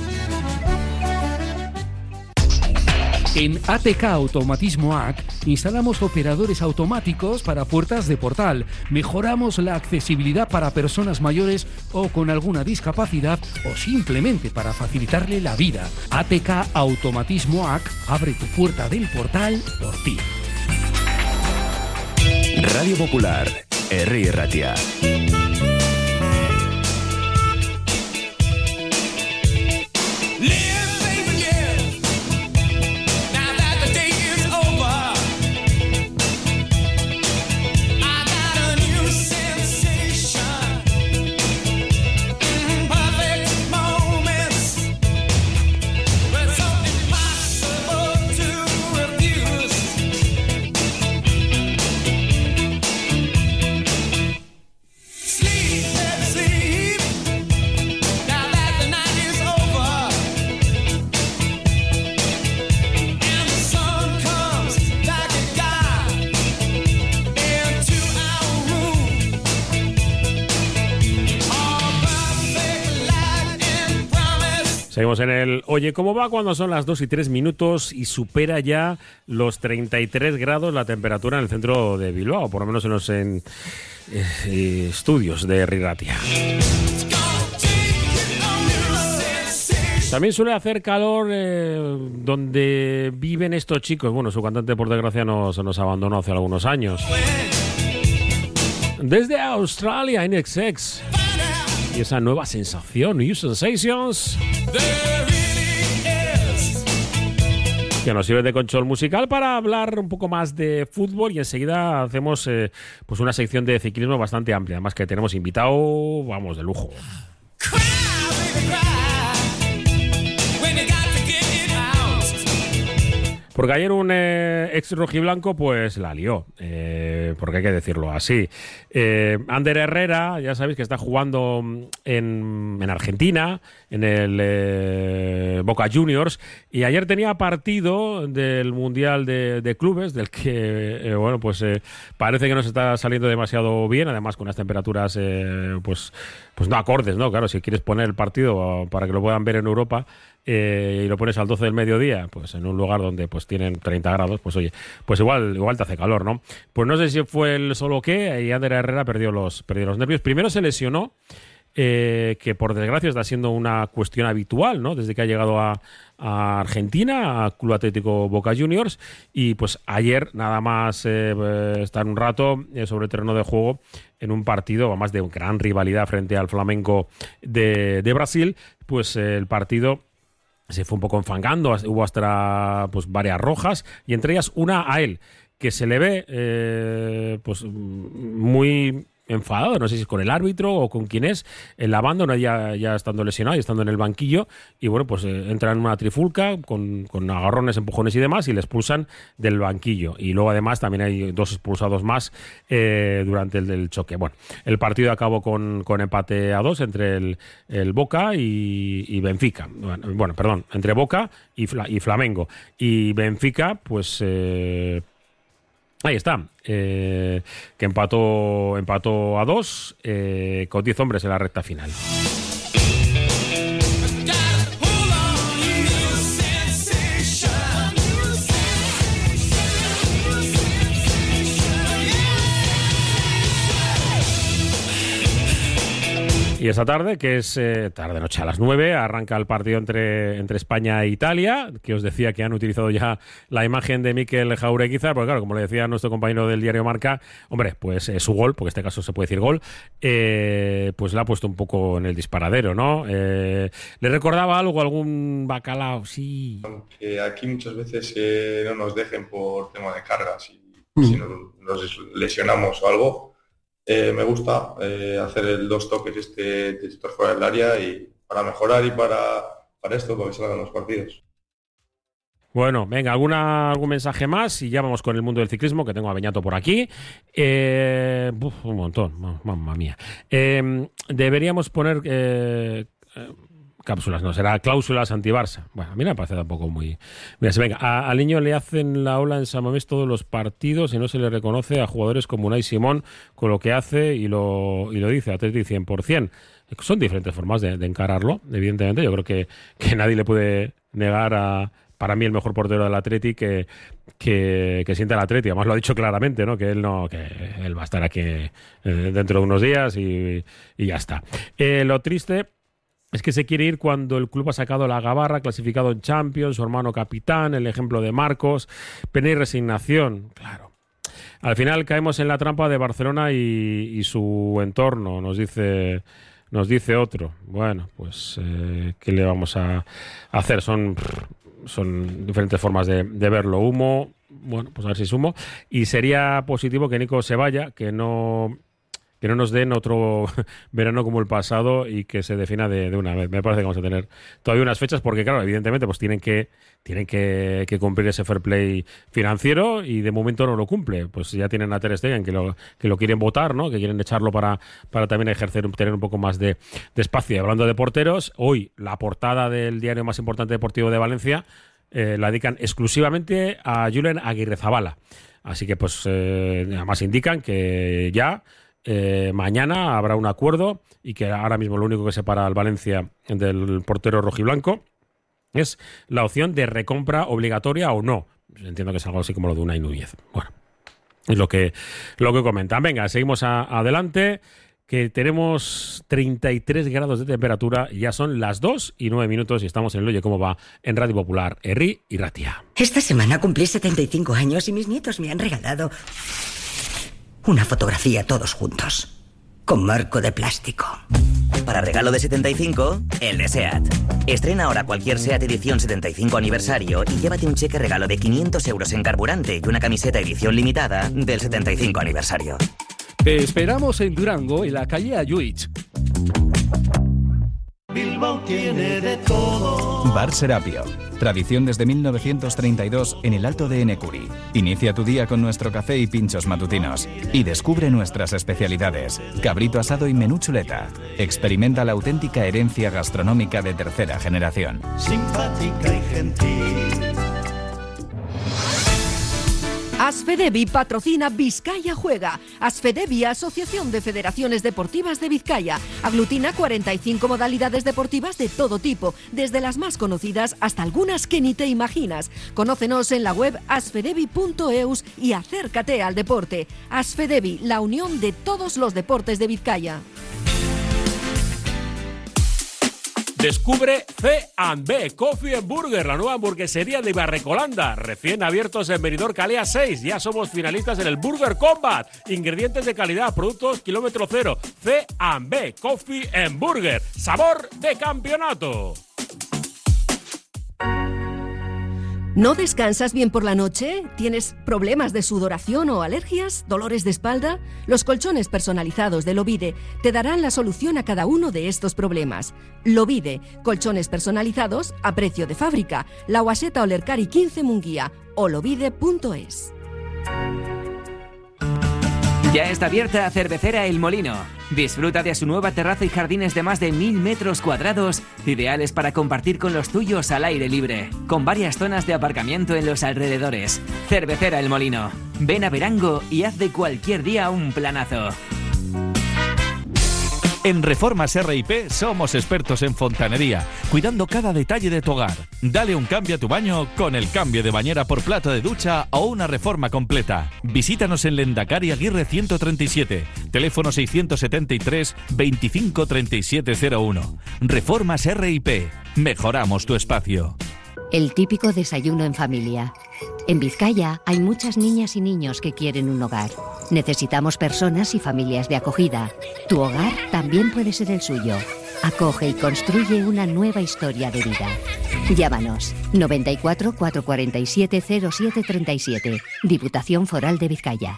En A T K Automatismo A C instalamos operadores automáticos para puertas de portal, mejoramos la accesibilidad para personas mayores o con alguna discapacidad o simplemente para facilitarle la vida. A T K Automatismo A C abre tu puerta del portal por ti. Radio Popular, Herri Ratia. Seguimos en el Oye, ¿cómo va? Cuando son las dos y tres minutos y supera ya los treinta y tres grados la temperatura en el centro de Bilbao, por lo menos en los en, eh, estudios de Herri Ratia. También suele hacer calor eh, donde viven estos chicos. Bueno, su cantante, por desgracia, nos, nos abandonó hace algunos años. Desde Australia, N X X. Y esa nueva sensación, New Sensations, que nos sirve de control musical para hablar un poco más de fútbol, y enseguida hacemos eh, pues una sección de ciclismo bastante amplia, además que tenemos invitado, vamos, de lujo. Porque ayer un eh, ex rojiblanco pues la lió, eh, porque hay que decirlo así. Eh, Ander Herrera, ya sabéis que está jugando en, en Argentina, en el eh, Boca Juniors, y ayer tenía partido del Mundial de, de Clubes, del que, eh, bueno, pues eh, parece que no se está saliendo demasiado bien, además con las temperaturas, eh, pues, pues no acordes, ¿no? Claro, si quieres poner el partido para que lo puedan ver en Europa, Eh, y lo pones al doce del mediodía, pues en un lugar donde pues tienen treinta grados, pues oye, pues igual igual te hace calor, ¿no? Pues no sé si fue el solo qué, y Ander Herrera perdió los, perdió los nervios. Primero se lesionó, eh, que por desgracia está siendo una cuestión habitual, ¿no? Desde que ha llegado a, a Argentina, a Club Atlético Boca Juniors, y pues ayer nada más eh, estar un rato eh, sobre el terreno de juego en un partido, además de gran rivalidad frente al Flamengo de, de Brasil, pues eh, el partido se fue un poco enfangando, hubo hasta pues varias rojas, y entre ellas una a él, que se le ve eh, pues muy enfadado, no sé si es con el árbitro o con quién es, en la banda, ya, ya estando lesionado y estando en el banquillo, y bueno, pues eh, entra en una trifulca con, con agarrones, empujones y demás, y le expulsan del banquillo. Y luego además también hay dos expulsados más eh, durante el, el choque. Bueno, el partido acabó con, con empate a dos entre el, el Boca y, y Benfica. Bueno, bueno, perdón, entre Boca y, Fla, y Flamengo. Y Benfica, pues... Eh, Ahí está, eh, que empató, empató a dos, eh, con diez hombres en la recta final. Y esa tarde, que es eh, tarde noche a las nueve, arranca el partido entre, entre España e Italia, que os decía que han utilizado ya la imagen de Mikel Jaureguizar, porque claro, como le decía nuestro compañero del diario Marca, hombre, pues eh, su gol, porque en este caso se puede decir gol, eh, pues le ha puesto un poco en el disparadero, ¿no? Eh, ¿Le recordaba algo, algún bacalao? Sí. Aunque aquí muchas veces eh, no nos dejen por tema de cargas, y mm. si nos, nos lesionamos o algo, Eh, me gusta eh, hacer el dos toques este, este fuera del área, y para mejorar y para, para esto, para que salgan los partidos. Bueno, venga, alguna, algún mensaje más y ya vamos con el mundo del ciclismo, que tengo a Beñato por aquí. Eh, uf, un montón, mamma mía. Eh, deberíamos poner... Eh, eh, cápsulas, no, será cláusulas anti-Barça. Bueno, a mí me parece tampoco muy... Mira, venga, a, al niño le hacen la ola en San Mamés todos los partidos y no se le reconoce a jugadores como Unai Simón con lo que hace y lo, y lo dice, Atleti cien por ciento. Son diferentes formas de, de encararlo, evidentemente. Yo creo que, que nadie le puede negar a... Para mí el mejor portero del Atleti que, que, que siente el Atleti. Además lo ha dicho claramente, ¿no? Que él no, que él va a estar aquí eh, dentro de unos días y, y ya está. Eh, lo triste es que se quiere ir cuando el club ha sacado la gabarra, clasificado en Champions, su hermano capitán, el ejemplo de Marcos, pena y resignación, claro. Al final caemos en la trampa de Barcelona y, y su entorno, nos dice... Nos dice otro. Bueno, pues eh, ¿qué le vamos a hacer? Son, son diferentes formas de, de verlo. Humo, bueno, pues a ver si es humo. Y sería positivo que Nico se vaya, que no... que no nos den otro verano como el pasado y que se defina de, de una vez. Me parece que vamos a tener todavía unas fechas porque, claro, evidentemente pues tienen que tienen que, que cumplir ese fair play financiero y de momento no lo cumple. Pues ya tienen a Ter Stegen que lo, que lo quieren votar, ¿no? Que quieren echarlo para, para también ejercer, tener un poco más de, de espacio. Y hablando de porteros, hoy la portada del diario más importante deportivo de Valencia eh, la dedican exclusivamente a Julen Aguirrezabala. Así que pues eh, además indican que ya Eh, mañana habrá un acuerdo y que ahora mismo lo único que separa al Valencia del portero rojiblanco es la opción de recompra obligatoria o no. Entiendo que es algo así como lo de Unai Núñez. Bueno, es lo que, lo que comentan. Venga, seguimos a, adelante, que tenemos treinta y tres grados de temperatura y ya son las dos y nueve minutos y estamos en el Oye Cómo Va en Radio Popular, Herri y Ratia. Esta semana cumplí setenta y cinco años y mis nietos me han regalado una fotografía todos juntos, con marco de plástico. Para regalo de setenta y cinco, el de SEAT. Estrena ahora cualquier SEAT edición setenta y cinco aniversario y llévate un cheque regalo de quinientos euros en carburante y una camiseta edición limitada del setenta y cinco aniversario. Te esperamos en Durango, en la calle Ayuich. Bilbao tiene de todo. Bar Serapio. Tradición desde mil novecientos treinta y dos en el Alto de Enecuri. Inicia tu día con nuestro café y pinchos matutinos. Y descubre nuestras especialidades. Cabrito asado y menú chuleta. Experimenta la auténtica herencia gastronómica de tercera generación. Simpática y gentil. Asfedevi patrocina Vizcaya Juega. Asfedevi, Asociación de Federaciones Deportivas de Vizcaya. Aglutina cuarenta y cinco modalidades deportivas de todo tipo, desde las más conocidas hasta algunas que ni te imaginas. Conócenos en la web asfedevi punto eus y acércate al deporte. Asfedevi, la unión de todos los deportes de Vizcaya. Descubre C and B Coffee and Burger, la nueva hamburguesería de Ibarrecolanda, recién abiertos en Benidorm Calea seis. Ya somos finalistas en el Burger Combat. Ingredientes de calidad, productos kilómetro cero. C and B Coffee and Burger, sabor de campeonato. ¿No descansas bien por la noche? ¿Tienes problemas de sudoración o alergias? ¿Dolores de espalda? Los colchones personalizados de Lovide te darán la solución a cada uno de estos problemas. Lovide, colchones personalizados a precio de fábrica. La Guaseta Olercari quince Munguía o lovide punto es. Ya está abierta Cervecera El Molino. Disfruta de su nueva terraza y jardines de más de mil metros cuadrados, ideales para compartir con los tuyos al aire libre, con varias zonas de aparcamiento en los alrededores. Cervecera El Molino. Ven a Verango y haz de cualquier día un planazo. En Reformas R y P somos expertos en fontanería, cuidando cada detalle de tu hogar. Dale un cambio a tu baño con el cambio de bañera por plato de ducha o una reforma completa. Visítanos en Lendakari Aguirre ciento treinta y siete, teléfono seiscientos setenta y tres, veinticinco treinta y siete cero uno. Reformas R y P, mejoramos tu espacio. El típico desayuno en familia. En Vizcaya hay muchas niñas y niños que quieren un hogar. Necesitamos personas y familias de acogida. Tu hogar también puede ser el suyo. Acoge y construye una nueva historia de vida. Llámanos noventa y cuatro, cuatrocientos cuarenta y siete, cero siete treinta y siete. Diputación Foral de Vizcaya.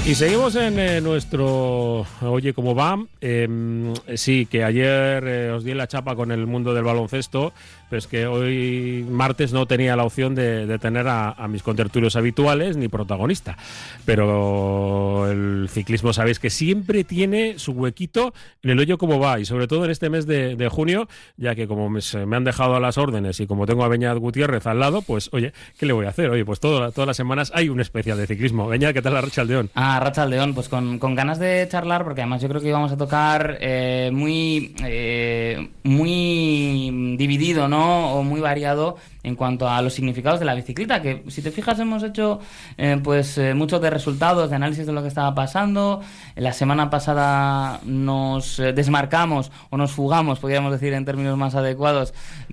Y seguimos en eh, nuestro Oye cómo va. Eh, sí, que ayer eh, os di la chapa con el mundo del baloncesto, pero es que hoy martes no tenía la opción de, de tener a, a mis contertulios habituales ni protagonista. Pero el ciclismo sabéis que siempre tiene su huequito en el Oye cómo va, y sobre todo en este mes de, de junio, ya que como me, me han dejado a las órdenes y como tengo a Beñat Gutiérrez al lado, pues oye, ¿qué le voy a hacer? Oye, pues todo, todas las semanas hay un especial de ciclismo. Beñat, ¿qué tal la Arratsaldeon? Ah, Arratsaldeon, pues con, con ganas de charlar, porque además yo creo que íbamos a tocar eh, muy, eh, muy dividido, ¿no? O muy variado en cuanto a los significados de la bicicleta, que si te fijas hemos hecho eh, pues eh, muchos de resultados, de análisis de lo que estaba pasando. La semana pasada nos eh, desmarcamos o nos fugamos, podríamos decir en términos más adecuados,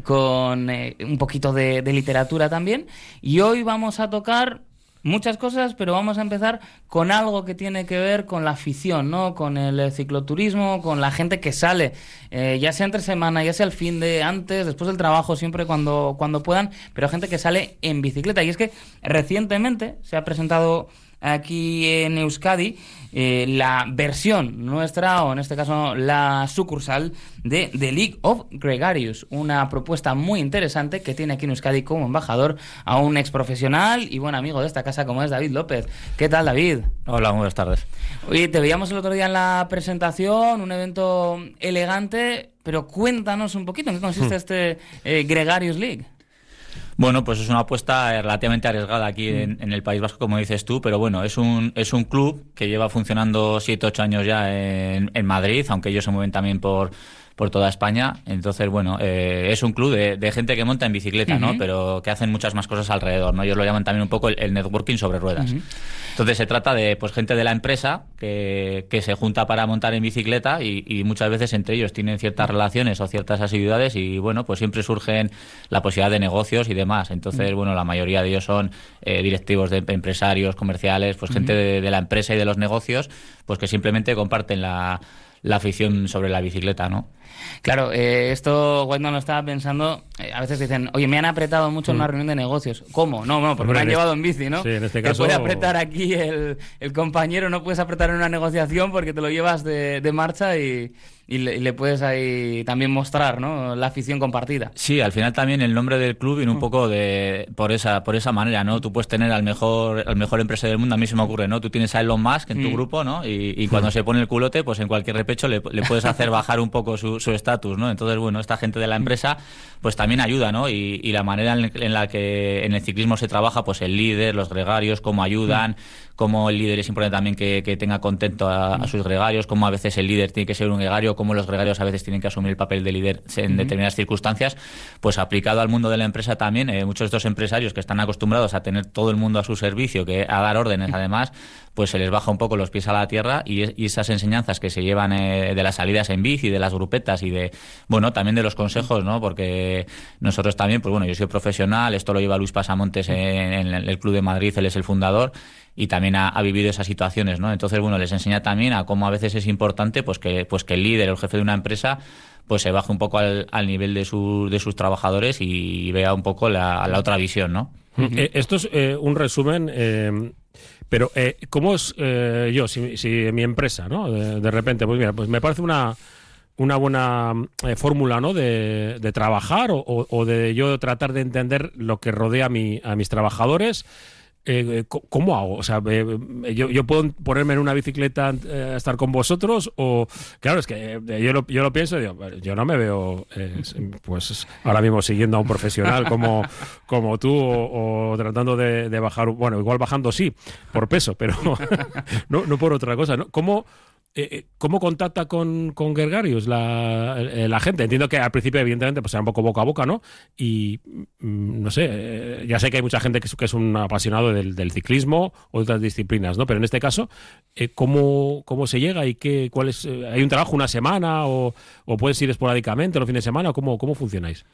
con eh, un poquito de, de literatura también, y hoy vamos a tocar muchas cosas, pero vamos a empezar con algo que tiene que ver con la afición, ¿no? Con el cicloturismo, con la gente que sale, eh, ya sea entre semana, ya sea al fin de, antes, después del trabajo, siempre cuando, cuando puedan, pero gente que sale en bicicleta. Y es que recientemente se ha presentado aquí en Euskadi eh, la versión nuestra, o en este caso la sucursal de The League of Gregarious, una propuesta muy interesante que tiene aquí en Euskadi como embajador a un ex profesional y buen amigo de esta casa como es David López. ¿Qué tal, David? Hola, buenas tardes. Oye, te veíamos el otro día en la presentación, un evento elegante, pero cuéntanos un poquito en qué consiste hmm. este eh, Gregarious League. Bueno, pues es una apuesta relativamente arriesgada aquí en, en el País Vasco, como dices tú, pero bueno, es un es un club que lleva funcionando siete ocho años ya en, en Madrid, aunque ellos se mueven también por por toda España. Entonces, bueno, eh, es un club de, de gente que monta en bicicleta, uh-huh. ¿no? Pero que hacen muchas más cosas alrededor, ¿no? Ellos lo llaman también un poco el, el networking sobre ruedas. Uh-huh. Entonces se trata de pues gente de la empresa que, que se junta para montar en bicicleta y, y muchas veces entre ellos tienen ciertas relaciones o ciertas asiduidades y, bueno, pues siempre surgen la posibilidad de negocios y demás. Entonces, uh-huh. bueno, la mayoría de ellos son eh, directivos de empresarios, comerciales, pues uh-huh. gente de, de la empresa y de los negocios, pues que simplemente comparten la, la afición sobre la bicicleta, ¿no? Claro, eh, esto Whiteman lo estaba pensando, eh, a veces dicen, oye, me han apretado mucho en una reunión de negocios. ¿Cómo? No, no, porque bueno, me han este, llevado en bici, ¿no? Sí, en este caso... Te puede apretar aquí el, el compañero, no puedes apretar en una negociación porque te lo llevas de, de marcha y, y, le, y le puedes ahí también mostrar, ¿no? La afición compartida. Sí, al final también el nombre del club viene un poco de por esa por esa manera, ¿no? Tú puedes tener al mejor al mejor empresario del mundo, a mí se me ocurre, ¿no? Tú tienes a Elon Musk en tu mm. grupo, ¿no? Y, y cuando mm. se pone el culote, pues en cualquier repecho le, le puedes hacer bajar un poco su estatus, ¿no? Entonces, bueno, esta gente de la empresa pues también ayuda, ¿no? Y, y la manera en, en la que en el ciclismo se trabaja, pues el líder, los gregarios, cómo ayudan, cómo el líder es importante también que, que tenga contento a, a sus gregarios, cómo a veces el líder tiene que ser un gregario, cómo los gregarios a veces tienen que asumir el papel de líder en uh-huh. determinadas circunstancias, pues aplicado al mundo de la empresa también, eh, muchos de estos empresarios que están acostumbrados a tener todo el mundo a su servicio, que a dar órdenes además, pues se les baja un poco los pies a la tierra y, y esas enseñanzas que se llevan eh, de las salidas en bici, de las grupetas y de, bueno, también de los consejos, ¿no? Porque nosotros también, pues bueno, yo soy profesional, esto lo lleva Luis Pasamontes en, en el Club de Madrid, él es el fundador y también ha, ha vivido esas situaciones, ¿no? Entonces, bueno, les enseña también a cómo a veces es importante pues que pues que el líder o el jefe de una empresa pues se baje un poco al, al nivel de, su, de sus trabajadores y vea un poco la, la otra visión, ¿no? Uh-huh. Eh, esto es eh, un resumen... Eh... Pero, eh, ¿cómo es eh, yo, si, si mi empresa, ¿no? De, de repente, pues mira, pues me parece una, una buena eh, fórmula, ¿no? De, de trabajar o, o de yo tratar de entender lo que rodea a, mi, a mis trabajadores. Eh, ¿Cómo hago? O sea, eh, yo, yo puedo ponerme en una bicicleta eh, a estar con vosotros o... Claro, es que eh, yo, lo, yo lo pienso y digo, yo no me veo eh, pues ahora mismo siguiendo a un profesional como, como tú o, o tratando de, de bajar... Bueno, igual bajando sí, por peso, pero no, no por otra cosa, ¿no? ¿Cómo... Eh, ¿Cómo contacta con, con Gregarious la, eh, la gente? Entiendo que al principio, evidentemente, pues será un poco boca a boca, ¿no? Y, mm, no sé, eh, ya sé que hay mucha gente que es, que es un apasionado del, del ciclismo o de otras disciplinas, ¿no? Pero en este caso, eh, ¿cómo, ¿cómo se llega y qué, cuál es? Eh, ¿Hay un trabajo una semana o, o puedes ir esporádicamente los fines de semana? ¿Cómo, cómo funcionáis?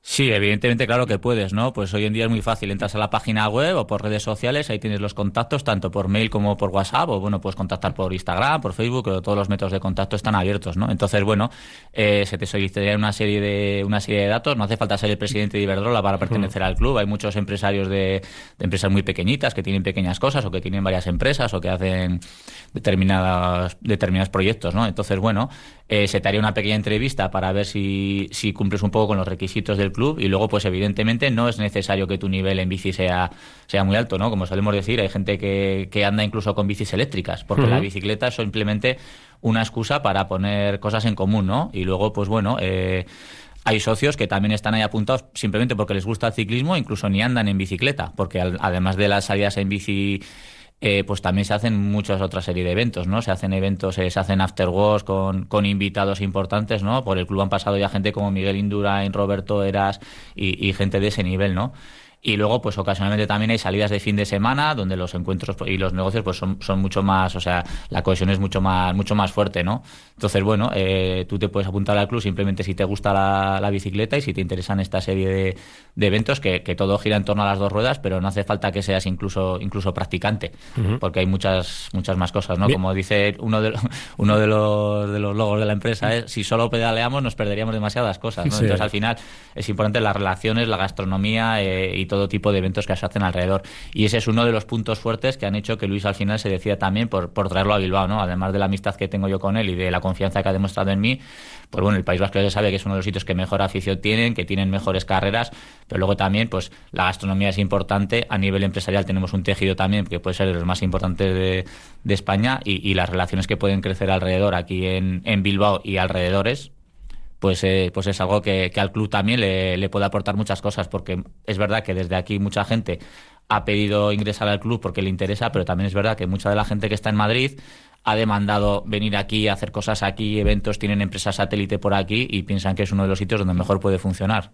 Sí, evidentemente, claro que puedes, ¿no? Pues hoy en día es muy fácil, entras a la página web o por redes sociales, ahí tienes los contactos, tanto por mail como por WhatsApp, o bueno, puedes contactar por Instagram, por Facebook, o todos los métodos de contacto están abiertos, ¿no? Entonces, bueno, eh, se te solicitaría una serie de una serie de datos, no hace falta ser el presidente de Iberdrola para pertenecer uh-huh. al club, hay muchos empresarios de, de empresas muy pequeñitas que tienen pequeñas cosas, o que tienen varias empresas, o que hacen determinados, determinados proyectos, ¿no? Entonces, bueno, eh, se te haría una pequeña entrevista para ver si, si cumples un poco con los requisitos del club, y luego pues evidentemente no es necesario que tu nivel en bici sea, sea muy alto, ¿no? Como solemos decir, hay gente que, que anda incluso con bicis eléctricas, porque uh-huh. la bicicleta es simplemente una excusa para poner cosas en común, ¿no? Y luego pues bueno, eh, hay socios que también están ahí apuntados simplemente porque les gusta el ciclismo, incluso ni andan en bicicleta, porque al, además de las salidas en bici, Eh, pues también se hacen muchas otras serie de eventos, ¿no? Se hacen eventos, eh, se hacen afterworks con, con invitados importantes, ¿no? Por el club han pasado ya gente como Miguel Indurain, Roberto Eras y, y gente de ese nivel, ¿no? Y luego, pues ocasionalmente también hay salidas de fin de semana donde los encuentros y los negocios pues son, son mucho más, o sea, la cohesión es mucho más mucho más fuerte, ¿no? Entonces, bueno, eh, tú te puedes apuntar al club simplemente si te gusta la, la bicicleta y si te interesan esta serie de, de eventos que, que todo gira en torno a las dos ruedas, pero no hace falta que seas incluso incluso practicante, uh-huh. porque hay muchas muchas más cosas, ¿no? Bien. Como dice uno de uno de los de los logos de la empresa, es si solo pedaleamos nos perderíamos demasiadas cosas, ¿no? Sí. Entonces, al final es importante las relaciones, la gastronomía eh, y todo tipo de eventos que se hacen alrededor, y ese es uno de los puntos fuertes que han hecho que Luis al final se decida también por, por traerlo a Bilbao, ¿no? Además de la amistad que tengo yo con él y de la confianza que ha demostrado en mí, pues bueno, el País Vasco ya se sabe que es uno de los sitios que mejor afición tienen, que tienen mejores carreras, pero luego también pues la gastronomía es importante, a nivel empresarial tenemos un tejido también que puede ser de los más importantes de, de España, y, y las relaciones que pueden crecer alrededor aquí en, en Bilbao y alrededores, pues eh, pues es algo que, que al club también le, le puede aportar muchas cosas, porque es verdad que desde aquí mucha gente ha pedido ingresar al club porque le interesa, pero también es verdad que mucha de la gente que está en Madrid ha demandado venir aquí, hacer cosas aquí, eventos, tienen empresas satélite por aquí y piensan que es uno de los sitios donde mejor puede funcionar.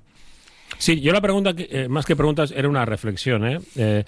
Sí, yo la pregunta, eh, más que preguntas, era una reflexión, ¿eh? eh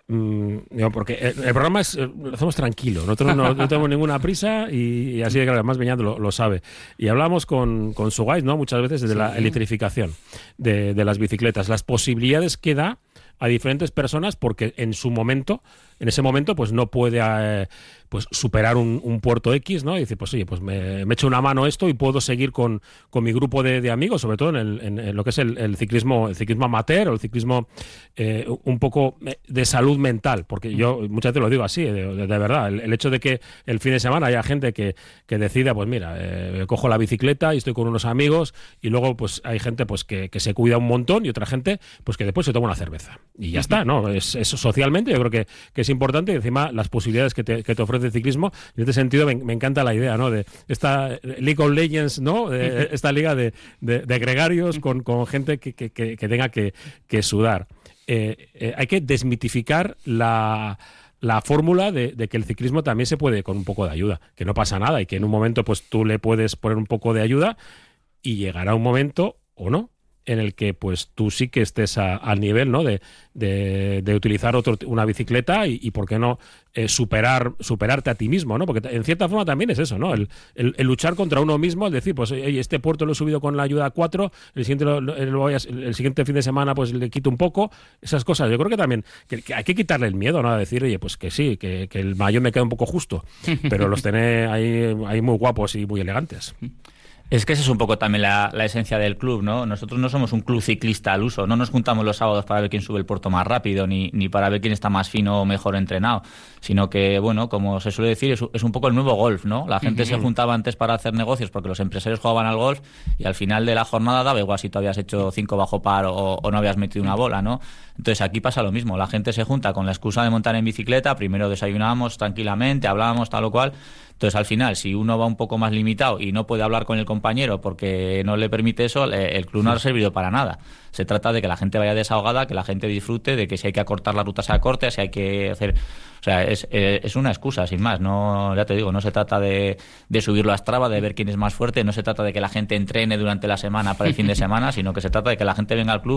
Digo, porque el, el programa es, lo hacemos tranquilo, nosotros no, no tenemos ninguna prisa y, y así de claro, además Beñat lo, lo sabe. Y hablamos con, con Sugais, ¿no? Muchas veces de sí. la electrificación de, de las bicicletas, las posibilidades que da a diferentes personas, porque en su momento, en ese momento, pues no puede eh, pues superar un, un puerto X, ¿no? Y dice, pues oye, pues me, me echo una mano esto y puedo seguir con, con mi grupo de, de amigos, sobre todo en, el, en, en lo que es el, el ciclismo, el ciclismo amateur o el ciclismo eh, un poco de salud mental, porque yo muchas veces lo digo así, de, de, de verdad, el, el hecho de que el fin de semana haya gente que, que decida, pues mira, eh, cojo la bicicleta y estoy con unos amigos, y luego pues hay gente pues que, que se cuida un montón y otra gente pues que después se toma una cerveza. Y ya está, ¿no? Es, es socialmente, yo creo que, que es importante, y encima las posibilidades que te, que te ofrece el ciclismo. En este sentido me, me encanta la idea, ¿no? De esta League of Legends, ¿no? De esta liga de, de, de gregarios con, con gente que, que, que tenga que, que sudar. Eh, eh, hay que desmitificar la... la fórmula de, de que el ciclismo también se puede con un poco de ayuda, que no pasa nada y que en un momento pues tú le puedes poner un poco de ayuda y llegará un momento, o no, en el que pues tú sí que estés a, al nivel, ¿no? de, de, de utilizar otro, una bicicleta y, y por qué no eh, superar superarte a ti mismo, ¿no? Porque en cierta forma también es eso, ¿no? El, el, el luchar contra uno mismo, el decir, pues oye, este puerto lo he subido con la ayuda cuatro, el siguiente lo, lo, lo voy a, el siguiente fin de semana pues le quito un poco, esas cosas. Yo creo que también que, que hay que quitarle el miedo, ¿no? A decir, oye, pues que sí, que, que el maillot me queda un poco justo, pero los tenés ahí, ahí muy guapos y muy elegantes. Es que esa es un poco también la, la esencia del club, ¿no? Nosotros no somos un club ciclista al uso, no nos juntamos los sábados para ver quién sube el puerto más rápido, ni, ni para ver quién está más fino o mejor entrenado, sino que, bueno, como se suele decir, es, es un poco el nuevo golf, ¿no? La gente se juntaba antes para hacer negocios porque los empresarios jugaban al golf y al final de la jornada daba igual si tú habías hecho cinco bajo par o, o no habías metido una bola, ¿no? Entonces aquí pasa lo mismo, la gente se junta con la excusa de montar en bicicleta, primero desayunamos tranquilamente, hablábamos tal o cual. Entonces, al final, si uno va un poco más limitado y no puede hablar con el compañero porque no le permite eso, el club no ha servido para nada. Se trata de que la gente vaya desahogada, que la gente disfrute, de que si hay que acortar las rutas se acorte, si hay que hacer... O sea, es, es una excusa, sin más. No, ya te digo, no se trata de, de subirlo a Strava, de ver quién es más fuerte, no se trata de que la gente entrene durante la semana para el fin de semana, sino que se trata de que la gente venga al club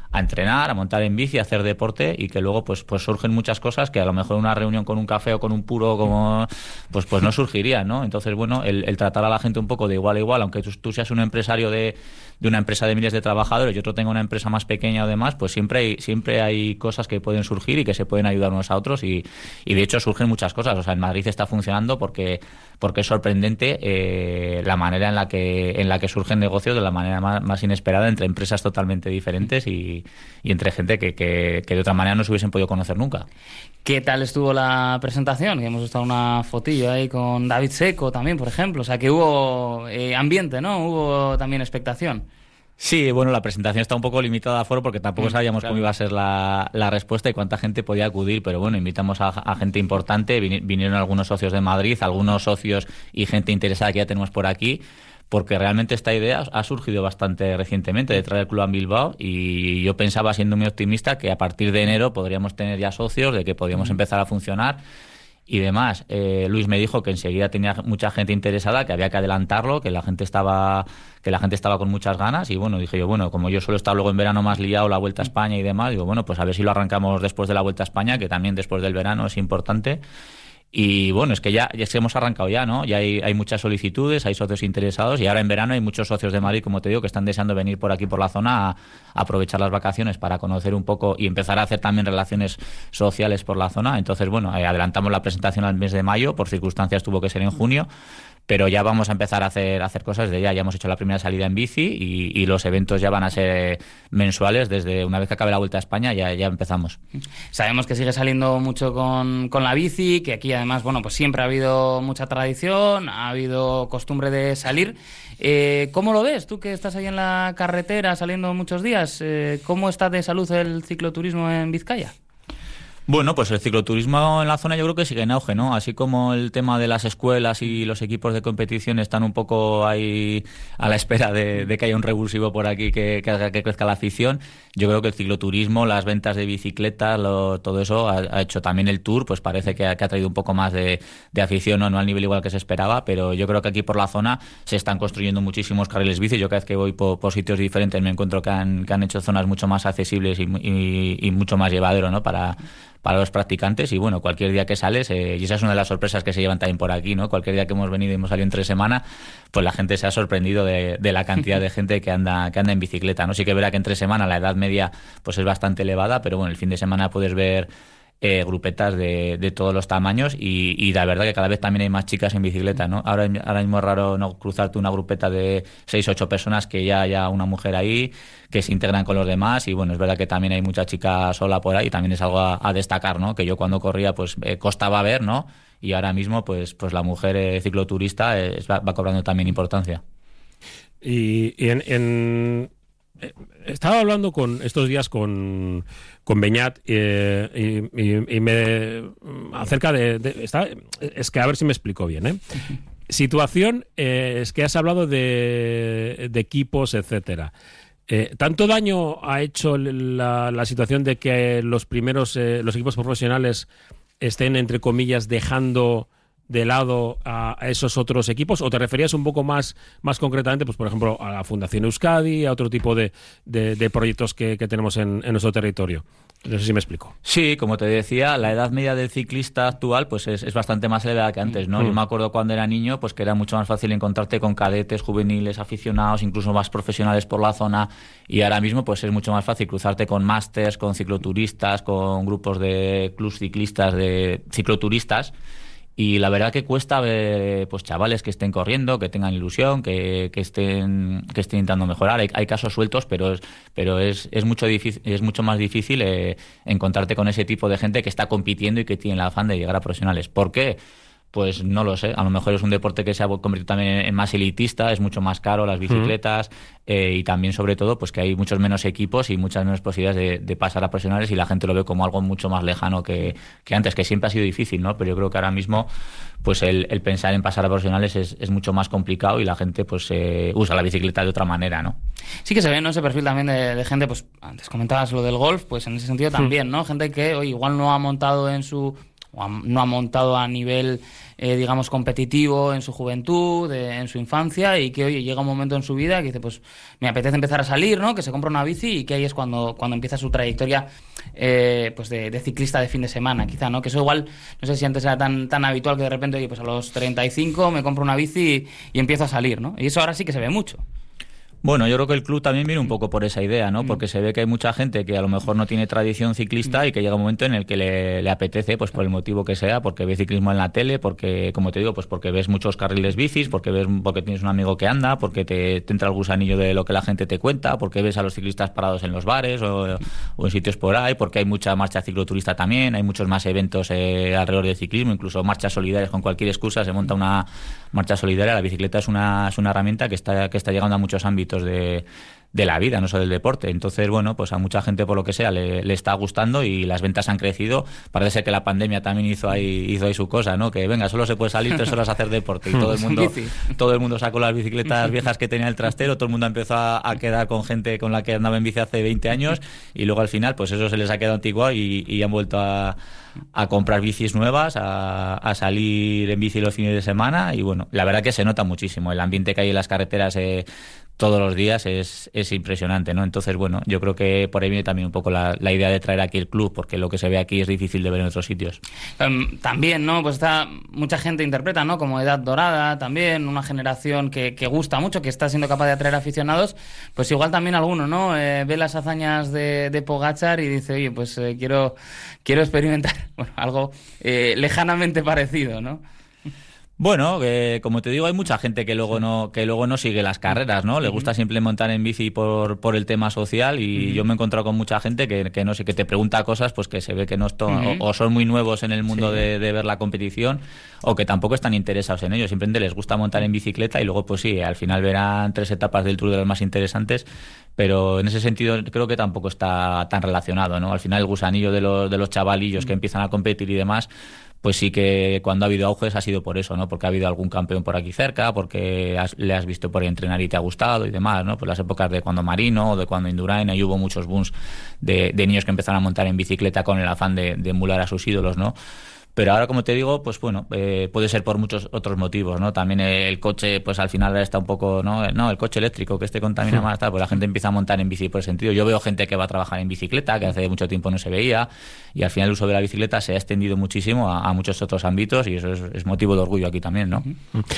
a entrenar, a montar en bici, a hacer deporte y que luego pues pues surgen muchas cosas que a lo mejor una reunión con un café o con un puro como pues pues no surgirían, ¿no? Entonces, bueno, el, el tratar a la gente un poco de igual a igual, aunque tú, tú seas un empresario de, de una empresa de miles de trabajadores y otro tenga una empresa más pequeña o demás, pues siempre hay, siempre hay cosas que pueden surgir y que se pueden ayudar unos a otros y, y de hecho surgen muchas cosas. O sea, en Madrid está funcionando porque porque es sorprendente eh, la manera en la que en la que surgen negocios de la manera más, más inesperada entre empresas totalmente diferentes y, y entre gente que, que, que de otra manera no se hubiesen podido conocer nunca. ¿Qué tal estuvo la presentación? Que hemos estado una fotillo ahí con David Seco también, por ejemplo. O sea, que hubo eh, ambiente, ¿no? Hubo también expectación. Sí, bueno, la presentación está un poco limitada a foro porque tampoco sabíamos claro. cómo iba a ser la, la respuesta y cuánta gente podía acudir, pero bueno, invitamos a, a gente importante, vinieron algunos socios de Madrid, algunos socios y gente interesada que ya tenemos por aquí, porque realmente esta idea ha surgido bastante recientemente de traer el club a Bilbao y yo pensaba, siendo muy optimista, que a partir de enero podríamos tener ya socios, de que podríamos empezar a funcionar y demás. Eh, Luis me dijo que enseguida tenía mucha gente interesada, que había que adelantarlo, que la gente estaba que la gente estaba con muchas ganas y bueno, dije yo, bueno, como yo suelo estar luego en verano más liado, la Vuelta a España y demás, digo, bueno, pues a ver si lo arrancamos después de la Vuelta a España, que también después del verano es importante. Y bueno, es que ya, ya hemos arrancado ya, ¿no? Ya hay, hay muchas solicitudes, hay socios interesados y ahora en verano hay muchos socios de Madrid, como te digo, que están deseando venir por aquí por la zona a, a aprovechar las vacaciones para conocer un poco y empezar a hacer también relaciones sociales por la zona. Entonces, bueno, eh, adelantamos la presentación al mes de mayo, por circunstancias tuvo que ser en junio, pero ya vamos a empezar a hacer, a hacer cosas de ya. Ya hemos hecho la primera salida en bici y, y los eventos ya van a ser mensuales. Desde una vez que acabe la Vuelta a España ya, ya empezamos. Sabemos que sigue saliendo mucho con, con la bici, que aquí además, bueno, pues siempre ha habido mucha tradición, ha habido costumbre de salir. Eh, ¿Cómo lo ves? Tú que estás ahí en la carretera saliendo muchos días, eh, ¿cómo está de salud el cicloturismo en Vizcaya? Bueno, pues el cicloturismo en la zona yo creo que sigue en auge, ¿no? Así como el tema de las escuelas y los equipos de competición están un poco ahí a la espera de, de que haya un revulsivo por aquí que, que haga que crezca la afición, yo creo que el cicloturismo, las ventas de bicicletas, lo, todo eso ha, ha hecho también el Tour, pues parece que ha, que ha traído un poco más de, de afición, ¿no? No al nivel igual que se esperaba, pero yo creo que aquí por la zona se están construyendo muchísimos carriles bici. Yo cada vez que voy por, por sitios diferentes me encuentro que han, que han hecho zonas mucho más accesibles y, y, y mucho más llevadero, ¿no? Para para los practicantes y bueno, cualquier día que sales, eh, y esa es una de las sorpresas que se llevan también por aquí, ¿no? Cualquier día que hemos venido y hemos salido entre semana, pues la gente se ha sorprendido de, de la cantidad de gente que anda que anda en bicicleta, ¿no? Sí que verá que entre semana la edad media pues es bastante elevada, pero bueno, el fin de semana puedes ver Eh, grupetas de, de todos los tamaños y, y la verdad que cada vez también hay más chicas en bicicleta, ¿no? Ahora, ahora mismo es raro no cruzarte una grupeta de seis o ocho personas que ya haya una mujer ahí, que se integran con los demás y bueno, es verdad que también hay mucha chica sola por ahí y también es algo a, a destacar, ¿no? Que yo cuando corría pues eh, costaba ver, ¿no? Y ahora mismo pues, pues la mujer eh, cicloturista eh, va, va cobrando también importancia. Y, y en... en... Estaba hablando con estos días con, con Beñat eh, y, y, y me acerca de, de está, es que a ver si me explico bien, ¿eh? Situación eh, es que has hablado de, de equipos, etcétera. Eh, ¿Tanto daño ha hecho la, la situación de que los primeros eh, los equipos profesionales estén, entre comillas, dejando de lado a, a esos otros equipos? ¿O te referías un poco más, más concretamente, pues por ejemplo, a la Fundación Euskadi, a otro tipo de, de, de proyectos que, que tenemos en, en nuestro territorio? No sé si me explico. Sí, como te decía, la edad media del ciclista actual pues es, es bastante más elevada que antes, ¿no? Mm. Yo me acuerdo cuando era niño pues que era mucho más fácil encontrarte con cadetes, juveniles, aficionados, incluso más profesionales por la zona, y ahora mismo pues es mucho más fácil cruzarte con másters, con cicloturistas, con grupos de clubs ciclistas, de cicloturistas. Y la verdad que cuesta ver pues chavales que estén corriendo, que tengan ilusión, que, que estén que estén intentando mejorar. Hay, hay casos sueltos, pero es pero es, es mucho difícil, es mucho más difícil eh, encontrarte con ese tipo de gente que está compitiendo y que tiene el afán de llegar a profesionales. ¿Por qué? Pues no lo sé, a lo mejor es un deporte que se ha convertido también en más elitista, es mucho más caro las bicicletas, uh-huh. eh, y también sobre todo pues que hay muchos menos equipos y muchas menos posibilidades de, de pasar a profesionales y la gente lo ve como algo mucho más lejano que, que antes, que siempre ha sido difícil, ¿no? Pero yo creo que ahora mismo pues el, el pensar en pasar a profesionales es, es mucho más complicado y la gente pues eh, usa la bicicleta de otra manera, ¿no? Sí que se ve, ¿no? Ese perfil también de, de gente, pues antes comentabas lo del golf, pues en ese sentido también, ¿no? Gente que hoy igual no ha montado en su... o ha, no ha montado a nivel, eh, digamos, competitivo en su juventud, eh, en su infancia, y que, oye, llega un momento en su vida que dice, pues, me apetece empezar a salir, ¿no? Que se compra una bici y que ahí es cuando, cuando empieza su trayectoria, eh, pues, de, de ciclista de fin de semana, quizá, ¿no? Que eso igual, no sé si antes era tan, tan habitual que de repente, oye, pues a los treinta y cinco me compro una bici y, y empiezo a salir, ¿no? Y eso ahora sí que se ve mucho. Bueno, yo creo que el club también viene un poco por esa idea, ¿no? Porque se ve que hay mucha gente que a lo mejor no tiene tradición ciclista y que llega un momento en el que le, le apetece, pues por el motivo que sea, porque ve ciclismo en la tele, porque, como te digo, pues porque ves muchos carriles bicis, porque ves, porque tienes un amigo que anda, porque te, te entra el gusanillo de lo que la gente te cuenta, porque ves a los ciclistas parados en los bares o, o en sitios por ahí, porque hay mucha marcha cicloturista también, hay muchos más eventos eh, alrededor del ciclismo, incluso marchas solidarias con cualquier excusa, se monta una marcha solidaria. La bicicleta es una, es una herramienta que está, que está llegando a muchos ámbitos de de la vida, no solo del deporte. Entonces, bueno, pues a mucha gente, por lo que sea, le, le está gustando y las ventas han crecido. Parece ser que la pandemia también hizo ahí, hizo ahí su cosa, ¿no? Que venga, solo se puede salir tres horas a hacer deporte y todo el mundo, todo el mundo sacó las bicicletas viejas que tenía el trastero, todo el mundo empezó a, a quedar con gente con la que andaba en bici hace veinte años y luego al final, pues eso se les ha quedado antiguo y, y han vuelto a a comprar bicis nuevas, a, a salir en bici los fines de semana y bueno, la verdad que se nota muchísimo. El ambiente que hay en las carreteras eh, todos los días es, es impresionante, ¿no? Entonces, bueno, yo creo que por ahí viene también un poco la, la idea de traer aquí el club, porque lo que se ve aquí es difícil de ver en otros sitios. Um, también, ¿no? Pues está, mucha gente interpreta, ¿no? Como Edad Dorada, también, una generación que, que gusta mucho, que está siendo capaz de atraer aficionados, pues igual también alguno, ¿no? Eh, ve las hazañas de, de Pogačar y dice, oye, pues eh, quiero, quiero experimentar bueno, algo eh, lejanamente parecido, ¿no? Bueno, eh, como te digo, hay mucha gente que luego no que luego no sigue las carreras, ¿no? Le gusta siempre montar en bici por por el tema social y uh-huh. yo me he encontrado con mucha gente que, que no sé, que te pregunta cosas pues que se ve que no esto, uh-huh. o, o son muy nuevos en el mundo sí. de, de ver la competición o que tampoco están interesados en ello. Simplemente les gusta montar en bicicleta y luego pues sí, al final verán tres etapas del Tour de las más interesantes, pero en ese sentido creo que tampoco está tan relacionado, ¿no? Al final el gusanillo de los de los chavalillos uh-huh. que empiezan a competir y demás, pues sí que cuando ha habido auges ha sido por eso, ¿no? Porque ha habido algún campeón por aquí cerca, porque has, le has visto por ahí entrenar y te ha gustado y demás, ¿no? Pues las épocas de cuando Marino o de cuando Indurain, ahí hubo muchos booms de, de niños que empezaron a montar en bicicleta con el afán de, de emular a sus ídolos, ¿no? Pero ahora, como te digo, pues bueno, eh, puede ser por muchos otros motivos, ¿no? También el coche, pues al final está un poco, ¿no? No, el coche eléctrico que este contamina más, tal, pues la gente empieza a montar en bici por ese sentido. Yo veo gente que va a trabajar en bicicleta, que hace mucho tiempo no se veía, y al final el uso de la bicicleta se ha extendido muchísimo a, a muchos otros ámbitos y eso es, es motivo de orgullo aquí también, ¿no?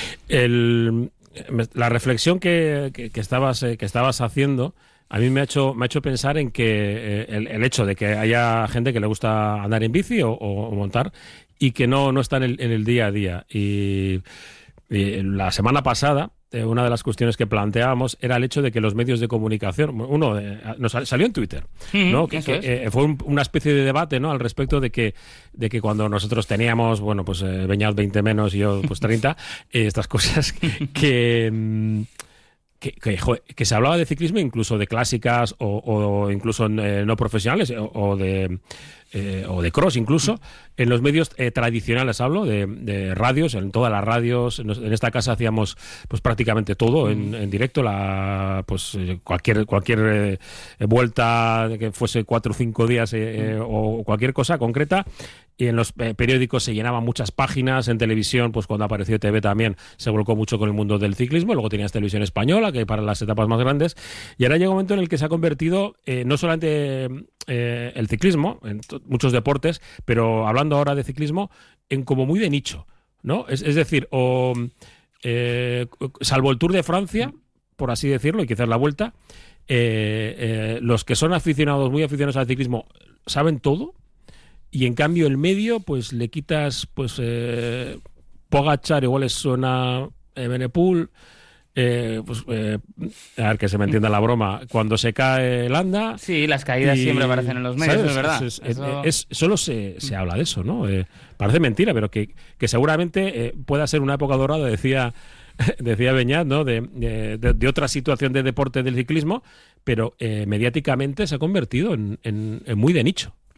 El, la reflexión que, que, que estabas que estabas haciendo a mí me ha hecho me ha hecho pensar en que eh, el, el hecho de que haya gente que le gusta andar en bici o, o, o montar y que no, no está en el, en el día a día. Y, y la semana pasada, eh, una de las cuestiones que planteábamos era el hecho de que los medios de comunicación, uno eh, nos salió en Twitter, ¿no? Que, que eh, fue un, una especie de debate, ¿no? Al respecto de que de que cuando nosotros teníamos, bueno, pues eh, Beñat veinte menos y yo pues treinta, eh, estas cosas que... Mm, Que, que, joder, que se hablaba de ciclismo incluso de clásicas o, o incluso eh, no profesionales o, o de eh, o de cross incluso en los medios eh, tradicionales, hablo de, de radios, en todas las radios. En esta casa hacíamos pues prácticamente todo en, en directo, la pues cualquier cualquier eh, vuelta que fuese cuatro o cinco días eh, eh, o cualquier cosa concreta. Y en los eh, periódicos se llenaban muchas páginas, en televisión, pues cuando apareció T V también se volcó mucho con el mundo del ciclismo, luego tenías televisión española, que para las etapas más grandes, y ahora llega un momento en el que se ha convertido, eh, no solamente eh, el ciclismo, en t- muchos deportes, pero hablando ahora de ciclismo, en como muy de nicho, ¿no? Es, es decir, o eh, salvo el Tour de Francia, por así decirlo, y quizás la Vuelta, eh, eh, los que son aficionados, muy aficionados al ciclismo, saben todo. Y en cambio el medio, pues le quitas, pues eh, Pogačar, igual les suena eh, Benepul, eh, pues eh, a ver que se me entienda la broma, cuando se cae Landa. Sí, las caídas y, siempre aparecen en los medios, ¿sabes? Es verdad. Es, es, Eso... es, es, solo se, se habla de eso, ¿no? Eh, parece mentira, pero que, que seguramente eh, pueda ser una época dorada, decía decía Beñat, ¿no? De, de, de, de otra situación de deporte del ciclismo, pero eh, mediáticamente se ha convertido en, en, en muy de nicho.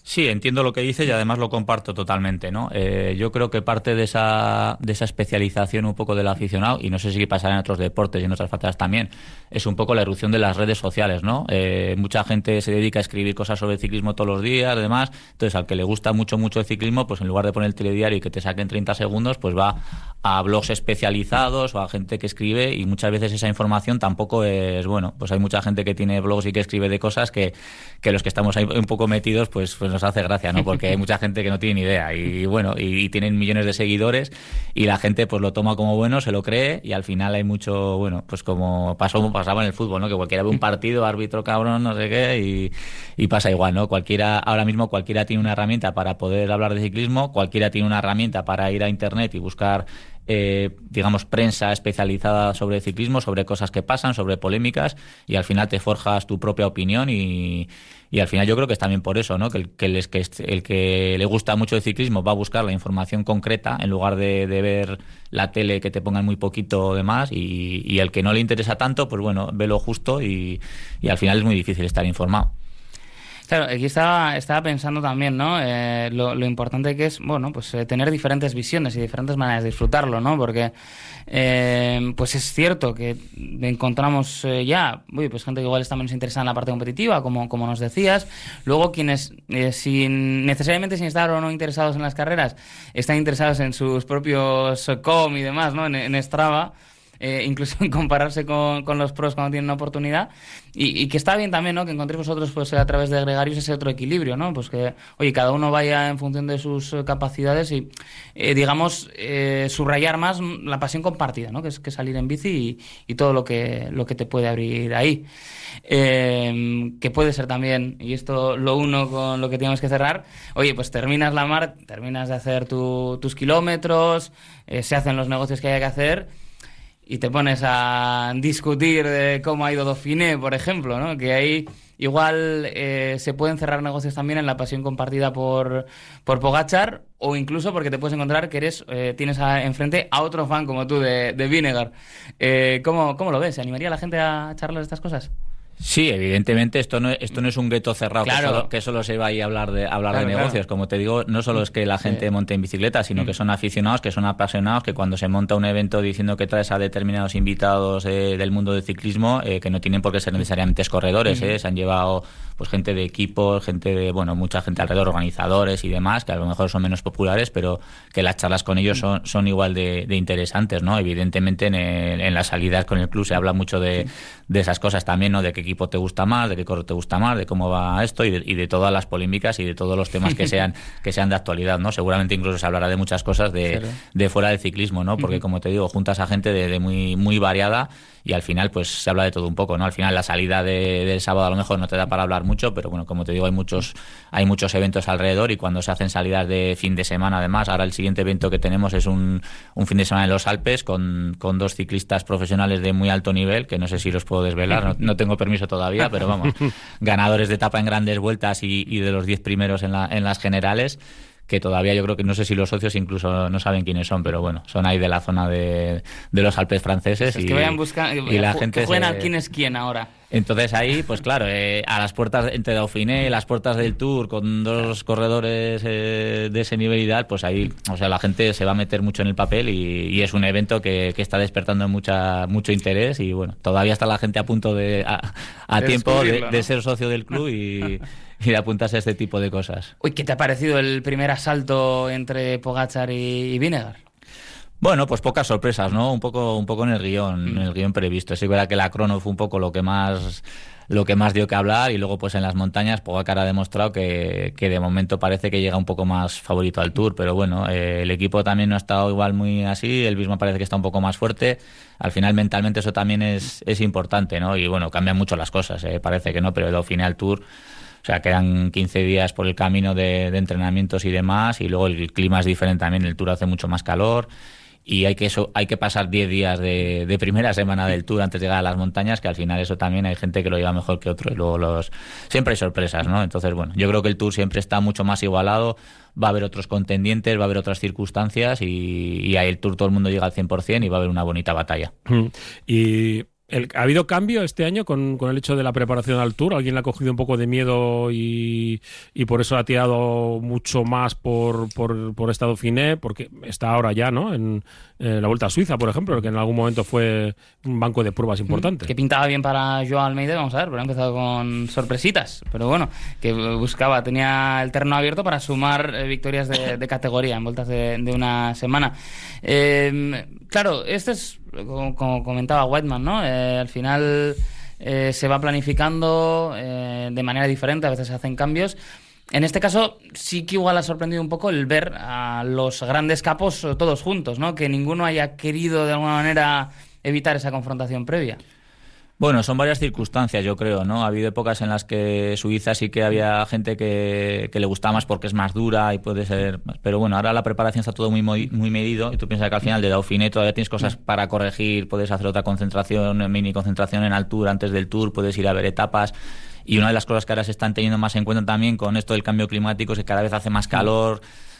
Sí, entiendo lo que dices y además lo comparto totalmente, ¿no? Eh, yo creo que parte de esa, de esa especialización un poco del aficionado, y no sé si pasará en otros deportes y en otras facetas también, es un poco la irrupción de las redes sociales, ¿no? Eh, mucha gente se dedica a escribir cosas sobre ciclismo todos los días, además, entonces al que le gusta mucho, mucho el ciclismo, pues en lugar de poner el telediario y que te saquen treinta segundos, pues va a blogs especializados o a gente que escribe, y muchas veces esa información tampoco es, bueno, pues hay mucha gente que tiene blogs y que escribe de cosas que, que los que estamos ahí un poco metidos, pues, pues nos hace gracia, ¿no? Porque hay mucha gente que no tiene ni idea y bueno, y, y tienen millones de seguidores y la gente pues lo toma como bueno, se lo cree y al final hay mucho, bueno, pues como pasó, pasaba en el fútbol, ¿no? Que cualquiera ve un partido, árbitro cabrón, no sé qué, y, y pasa igual, ¿no? Cualquiera, ahora mismo cualquiera tiene una herramienta para poder hablar de ciclismo, cualquiera tiene una herramienta para ir a internet y buscar Eh, digamos, prensa especializada sobre ciclismo, sobre cosas que pasan, sobre polémicas, y al final te forjas tu propia opinión y, y al final yo creo que es también por eso, ¿no? Que el que, les, que el que le gusta mucho el ciclismo va a buscar la información concreta en lugar de, de ver la tele que te pongan muy poquito o demás, y, y el que no le interesa tanto, pues bueno, ve lo justo y, y al final es muy difícil estar informado. Claro, aquí estaba, estaba pensando también, ¿no? Eh, lo, lo importante que es, bueno, pues eh, tener diferentes visiones y diferentes maneras de disfrutarlo, ¿no? Porque, eh, pues es cierto que encontramos eh, ya, uy, pues gente que igual está menos interesada en la parte competitiva, como, como nos decías. Luego quienes, eh, sin necesariamente sin estar o no interesados en las carreras, están interesados en sus propios com y demás, ¿no? En, en Strava. Eh, incluso en compararse con, con los pros cuando tienen una oportunidad, y, y que está bien también, ¿no? Que encontréis vosotros pues a través de Gregarious ese otro equilibrio, ¿no? Pues que, oye, cada uno vaya en función de sus eh, capacidades y, eh, digamos, eh, subrayar más la pasión compartida, ¿no? Que es que salir en bici y, y todo lo que, lo que te puede abrir ahí. Eh, que puede ser también, y esto lo uno con lo que tenemos que cerrar, oye, pues terminas la mar, terminas de hacer tu, tus kilómetros, eh, se hacen los negocios que hay que hacer, y te pones a discutir de cómo ha ido Dauphiné, por ejemplo, ¿no? Que ahí igual eh, se pueden cerrar negocios también en la pasión compartida por, por Pogačar, o incluso porque te puedes encontrar que eres eh, tienes a, enfrente a otro fan como tú de, de Vingegaard. Eh, ¿cómo, ¿Cómo lo ves? ¿Se animaría la gente a charlar de estas cosas? Sí, evidentemente esto no esto no es un gueto cerrado, claro, que, solo, que solo se va a ir a hablar de hablar claro, de negocios. Claro. Como te digo, no solo es que la gente sí. monte en bicicleta, sino mm. que son aficionados, que son apasionados, que cuando se monta un evento diciendo que traes a determinados invitados eh, del mundo del ciclismo, eh, que no tienen por qué ser necesariamente corredores, mm. eh, se han llevado pues gente de equipos, gente de, bueno, mucha gente alrededor, organizadores y demás, que a lo mejor son menos populares, pero que las charlas con ellos son, son igual de, de interesantes, ¿no? Evidentemente en, el, en las salidas con el club se habla mucho de, de esas cosas también, ¿no? De qué equipo te gusta más, de qué correo te gusta más, de cómo va esto y de, y de todas las polémicas y de todos los temas que sean que sean de actualidad, ¿no? Seguramente incluso se hablará de muchas cosas de, claro. de fuera del ciclismo, ¿no? Porque, como te digo, juntas a gente de, de muy muy variada y al final pues se habla de todo un poco, ¿no? Al final la salida de, del sábado a lo mejor no te da para hablar mucho, pero bueno, como te digo, hay muchos hay muchos eventos alrededor, y cuando se hacen salidas de fin de semana, además, ahora el siguiente evento que tenemos es un, un fin de semana en los Alpes con, con dos ciclistas profesionales de muy alto nivel, que no sé si los puedo desvelar, no, no tengo permiso todavía, pero vamos, ganadores de etapa en grandes vueltas y, y de los diez primeros en, la, en las generales, que todavía yo creo que no sé si los socios incluso no saben quiénes son, pero bueno, son ahí de la zona de, de los Alpes franceses. Es y que vayan buscando, y la gente que jueguen se... a quién es quién ahora. Entonces ahí, pues claro, eh, a las puertas entre Dauphiné, las puertas del Tour, con dos corredores eh, de ese nivel y tal, pues ahí, o sea, la gente se va a meter mucho en el papel y, y es un evento que, que está despertando mucha mucho interés y bueno, todavía está la gente a punto de, a, a de tiempo de, ¿no? de ser socio del club y... y de apuntarse a este tipo de cosas. Uy, ¿qué te ha parecido el primer asalto entre Pogačar y, y Vingegaard? Bueno, pues pocas sorpresas, ¿no? Un poco, un poco en el guión, mm. en el guión previsto. Sí, verdad que la crono fue un poco lo que más, lo que más dio que hablar, y luego pues en las montañas Pogačar ha demostrado que, que de momento parece que llega un poco más favorito al Tour, pero bueno, eh, el equipo también no ha estado igual muy así, el mismo parece que está un poco más fuerte. Al final mentalmente eso también es, es importante, ¿no? Y bueno, cambian mucho las cosas, eh, parece que no, pero el Dauphiné al Tour, o sea, quedan quince días por el camino de, de entrenamientos y demás, y luego el clima es diferente también, el Tour hace mucho más calor, y hay que eso, hay que pasar diez días de, de primera semana del Tour antes de llegar a las montañas, que al final eso también hay gente que lo lleva mejor que otro, y luego los siempre hay sorpresas, ¿no? Entonces, bueno, yo creo que el Tour siempre está mucho más igualado, va a haber otros contendientes, va a haber otras circunstancias, y, y ahí el Tour todo el mundo llega al cien por ciento y va a haber una bonita batalla. Y... el, ¿ha habido cambio este año con, con el hecho de la preparación al Tour? ¿Alguien le ha cogido un poco de miedo y, y por eso ha tirado mucho más por, por, por esta Dauphiné? Porque está ahora ya, ¿no? En, en la Vuelta a Suiza, por ejemplo, que en algún momento fue un banco de pruebas importante. Que pintaba bien para Joao Almeida, vamos a ver, pero ha empezado con sorpresitas. Pero bueno, que buscaba, tenía el terreno abierto para sumar eh, victorias de, de categoría en vueltas de, de una semana. Eh, claro, este es, como, como comentaba Whiteman, ¿no? Eh, al final eh, se va planificando eh, de manera diferente, a veces se hacen cambios. En este caso sí que igual ha sorprendido un poco el ver a los grandes capos todos juntos, ¿no? Que ninguno haya querido de alguna manera evitar esa confrontación previa. Bueno, son varias circunstancias, yo creo, ¿no? Ha habido épocas en las que Suiza sí que había gente que, que le gustaba más porque es más dura y puede ser... Pero bueno, ahora la preparación está todo muy muy medido y tú piensas que al final de Dauphiné todavía tienes cosas para corregir, puedes hacer otra concentración, mini concentración en altura antes del Tour, puedes ir a ver etapas. Y una de las cosas que ahora se están teniendo más en cuenta también con esto del cambio climático es que cada vez hace más calor...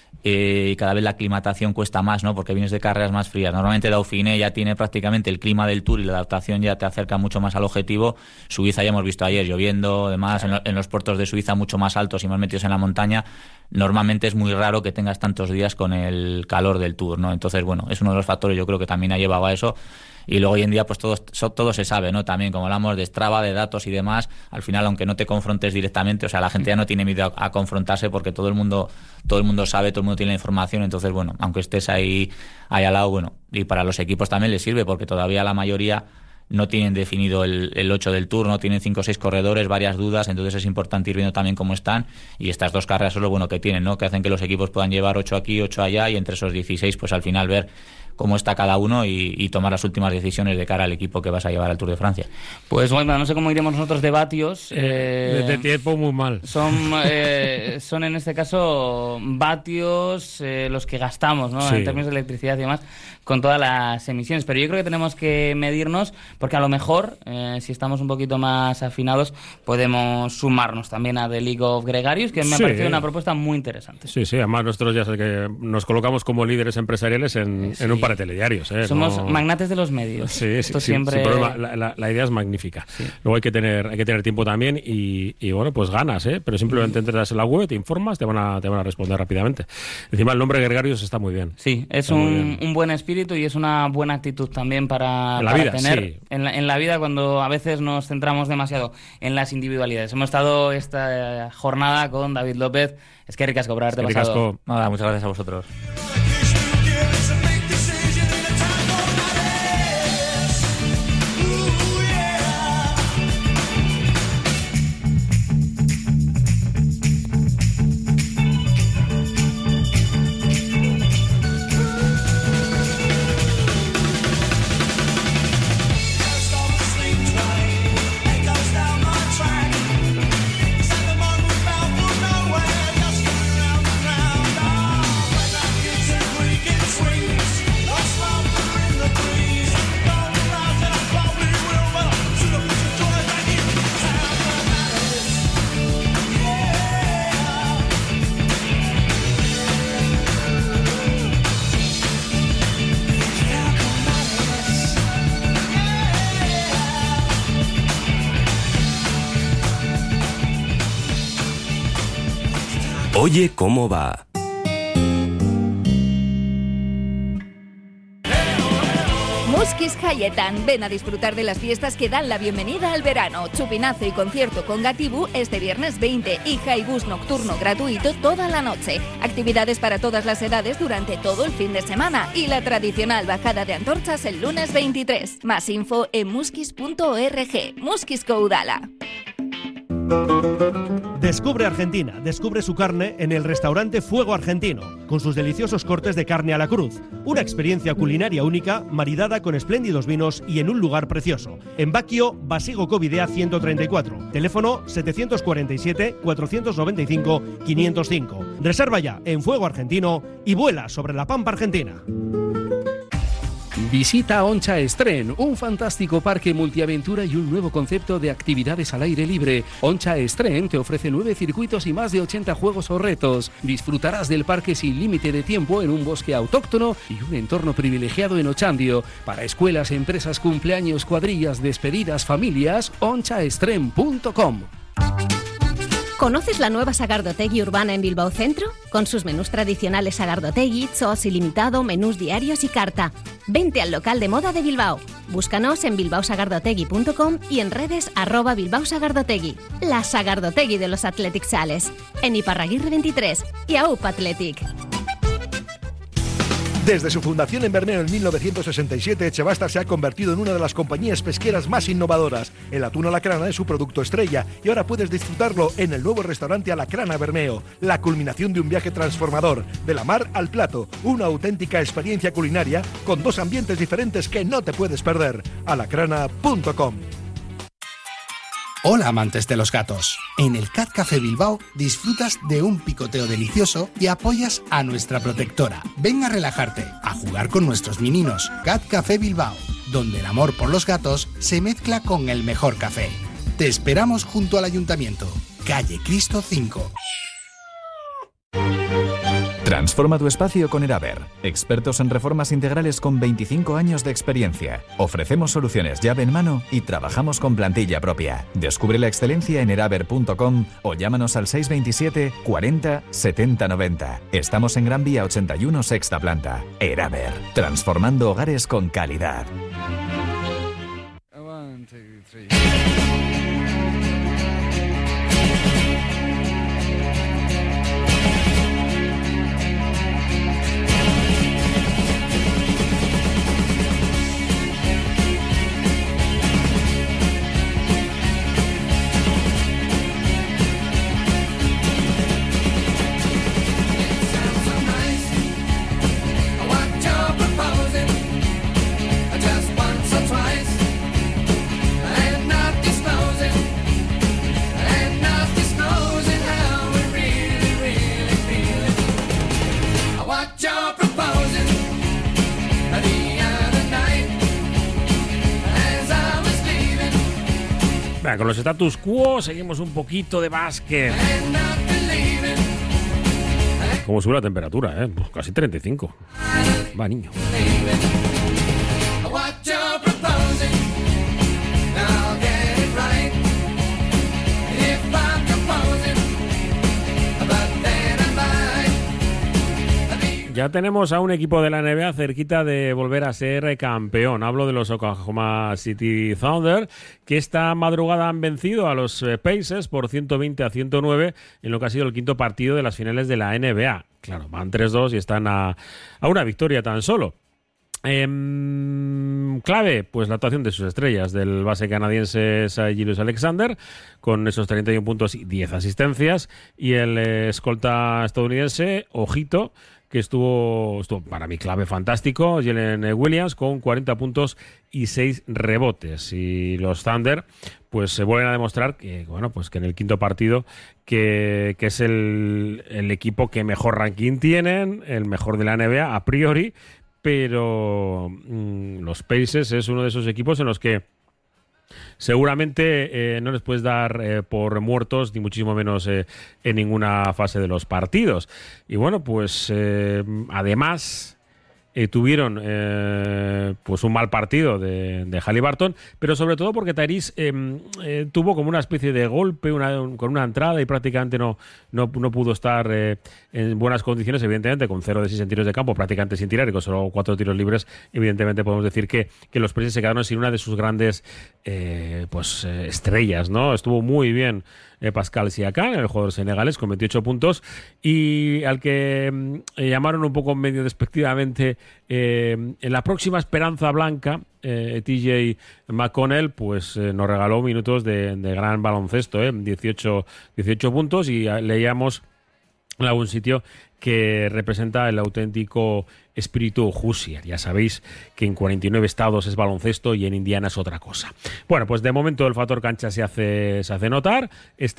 Eh, y cada vez la aclimatación cuesta más, ¿no? Porque vienes de carreras más frías. Normalmente Dauphiné ya tiene prácticamente el clima del Tour y la adaptación ya te acerca mucho más al objetivo. Suiza ya hemos visto ayer lloviendo, además en, lo, en los puertos de Suiza mucho más altos y más metidos en la montaña. Normalmente es muy raro que tengas tantos días con el calor del Tour, ¿no? Entonces, bueno, es uno de los factores yo creo que también ha llevado a eso. Y luego hoy en día pues todo, todo se sabe, ¿no? También como hablamos de Strava, de datos y demás, al final aunque no te confrontes directamente, o sea, la gente ya no tiene miedo a, a confrontarse porque todo el mundo todo el mundo sabe, todo el mundo tiene la información, entonces bueno, aunque estés ahí, ahí al lado, bueno, y para los equipos también les sirve porque todavía la mayoría no tienen definido el, el ocho del Tour, no tienen cinco o seis corredores, varias dudas, entonces es importante ir viendo también cómo están y estas dos carreras son lo bueno que tienen, ¿no? Que hacen que los equipos puedan llevar ocho aquí, ocho allá y entre esos dieciséis pues al final ver cómo está cada uno y, y tomar las últimas decisiones de cara al equipo que vas a llevar al Tour de Francia. Pues bueno, no sé cómo iremos nosotros de vatios. Eh, de tiempo muy mal. Son, eh, son en este caso vatios eh, los que gastamos, ¿no? Sí. En términos de electricidad y demás, con todas las emisiones. Pero yo creo que tenemos que medirnos porque a lo mejor, eh, si estamos un poquito más afinados, podemos sumarnos también a The League of Gregarious, que me sí. ha parecido una propuesta muy interesante. Sí, sí, además nosotros ya sé que nos colocamos como líderes empresariales en, sí. en un par de telediarios. ¿eh? Somos no... magnates de los medios. Sí, Esto sí, siempre... sí, pero la, la, la idea es magnífica. Sí. Luego hay que tener hay que tener tiempo también y, y bueno, pues ganas, ¿eh? Pero simplemente entras en la web, te informas, te van a, te van a responder rápidamente. Encima el nombre Gregarious está muy bien. Sí, es un, un buen espíritu y es una buena actitud también para, en la para vida, tener sí. en, la, en la vida cuando a veces nos centramos demasiado en las individualidades. Hemos estado esta jornada con David López. Es que ricasco por haberte es que pasado. Ricasco. Nada, muchas gracias a vosotros. Oye, ¿cómo va? Muskis Hayetan, ven a disfrutar de las fiestas que dan la bienvenida al verano. Chupinazo y concierto con Gatibu este viernes veinte y Jaibús nocturno gratuito toda la noche. Actividades para todas las edades durante todo el fin de semana y la tradicional bajada de antorchas el lunes veintitrés. Más info en muskis punto org. Muskis Koudala. Descubre Argentina, descubre su carne en el restaurante Fuego Argentino, con sus deliciosos cortes de carne a la cruz. Una experiencia culinaria única, maridada con espléndidos vinos y en un lugar precioso. En Baquio, Basigo Covidea ciento treinta y cuatro, teléfono setecientos cuarenta y siete, cuatrocientos noventa y cinco, quinientos cinco. Reserva ya en Fuego Argentino y vuela sobre la pampa argentina. Visita Oncha Estren, un fantástico parque multiaventura y un nuevo concepto de actividades al aire libre. Oncha Estren te ofrece nueve circuitos y más de ochenta juegos o retos. Disfrutarás del parque sin límite de tiempo en un bosque autóctono y un entorno privilegiado en Ochandio. Para escuelas, empresas, cumpleaños, cuadrillas, despedidas, familias, oncha estren punto com. ¿Conoces la nueva Sagardotegui urbana en Bilbao Centro? Con sus menús tradicionales Sagardotegui, Sos ilimitado, menús diarios y carta. Vente al local de moda de Bilbao. Búscanos en bilbao sagardotegui punto com y en redes arroba Bilbao Sagardotegui. La Sagardotegui de los Athletic Sales. En Iparraguirre veintitrés y A U P Athletic. Desde su fundación en Bermeo en mil novecientos sesenta y siete, Echebasta se ha convertido en una de las compañías pesqueras más innovadoras. El atún a la crana es su producto estrella y ahora puedes disfrutarlo en el nuevo restaurante A la Crana Bermeo. La culminación de un viaje transformador, de la mar al plato, una auténtica experiencia culinaria con dos ambientes diferentes que no te puedes perder. alacrana punto com. Hola amantes de los gatos. En el Cat Café Bilbao disfrutas de un picoteo delicioso y apoyas a nuestra protectora. Ven a relajarte, a jugar con nuestros mininos. Cat Café Bilbao, donde el amor por los gatos se mezcla con el mejor café. Te esperamos junto al Ayuntamiento, calle Cristo cinco. Transforma tu espacio con Eraber, expertos en reformas integrales con veinticinco años de experiencia. Ofrecemos soluciones llave en mano y trabajamos con plantilla propia. Descubre la excelencia en eraber punto com o llámanos al seis veintisiete cuarenta setenta noventa. Estamos en Gran Vía ochenta y uno, sexta planta. Eraber, transformando hogares con calidad. One, two, three. Venga, con los status quo seguimos un poquito de básquet. Como sube la temperatura, ¿eh? Pues casi treinta y cinco. Va, niño. Ya tenemos a un equipo de la N B A cerquita de volver a ser campeón. Hablo de los Oklahoma City Thunder, que esta madrugada han vencido a los Pacers por ciento veinte a ciento nueve en lo que ha sido el quinto partido de las finales de la N B A. Claro, van tres dos y están a, a una victoria tan solo. Eh, clave, pues la actuación de sus estrellas, del base canadiense Shai Gilgeous-Alexander, con esos treinta y uno puntos y diez asistencias, y el eh, escolta estadounidense, ojito, que estuvo, estuvo para mí clave fantástico, Jalen Williams, con cuarenta puntos y seis rebotes. Y los Thunder pues se vuelven a demostrar que, bueno, pues que en el quinto partido que, que es el, el equipo que mejor ranking tienen, el mejor de la N B A a priori, pero mmm, los Pacers es uno de esos equipos en los que seguramente eh, no les puedes dar eh, por muertos, ni muchísimo menos eh, en ninguna fase de los partidos. Y bueno, pues eh, además eh, tuvieron eh, pues un mal partido de, de Haliburton, pero sobre todo porque Tyrese eh, eh, tuvo como una especie de golpe una, un, con una entrada y prácticamente no, no, no pudo estar eh, en buenas condiciones, evidentemente, con cero de seis en tiros de campo, prácticamente sin tirar y con solo cuatro tiros libres. Evidentemente podemos decir que, que los Pacers se quedaron sin una de sus grandes eh, pues eh, estrellas, ¿no? Estuvo muy bien eh, Pascal Siakam, el jugador senegalés, con veintiocho puntos, y al que eh, llamaron un poco medio despectivamente eh, en la próxima esperanza blanca, eh, T J McConnell, pues eh, nos regaló minutos de, de gran baloncesto, eh, dieciocho, dieciocho puntos, y eh, leíamos en algún sitio que representa el auténtico espíritu Hoosier. Ya sabéis que en cuarenta y nueve estados es baloncesto y en Indiana es otra cosa. Bueno, pues de momento el factor cancha se hace, se hace notar. Este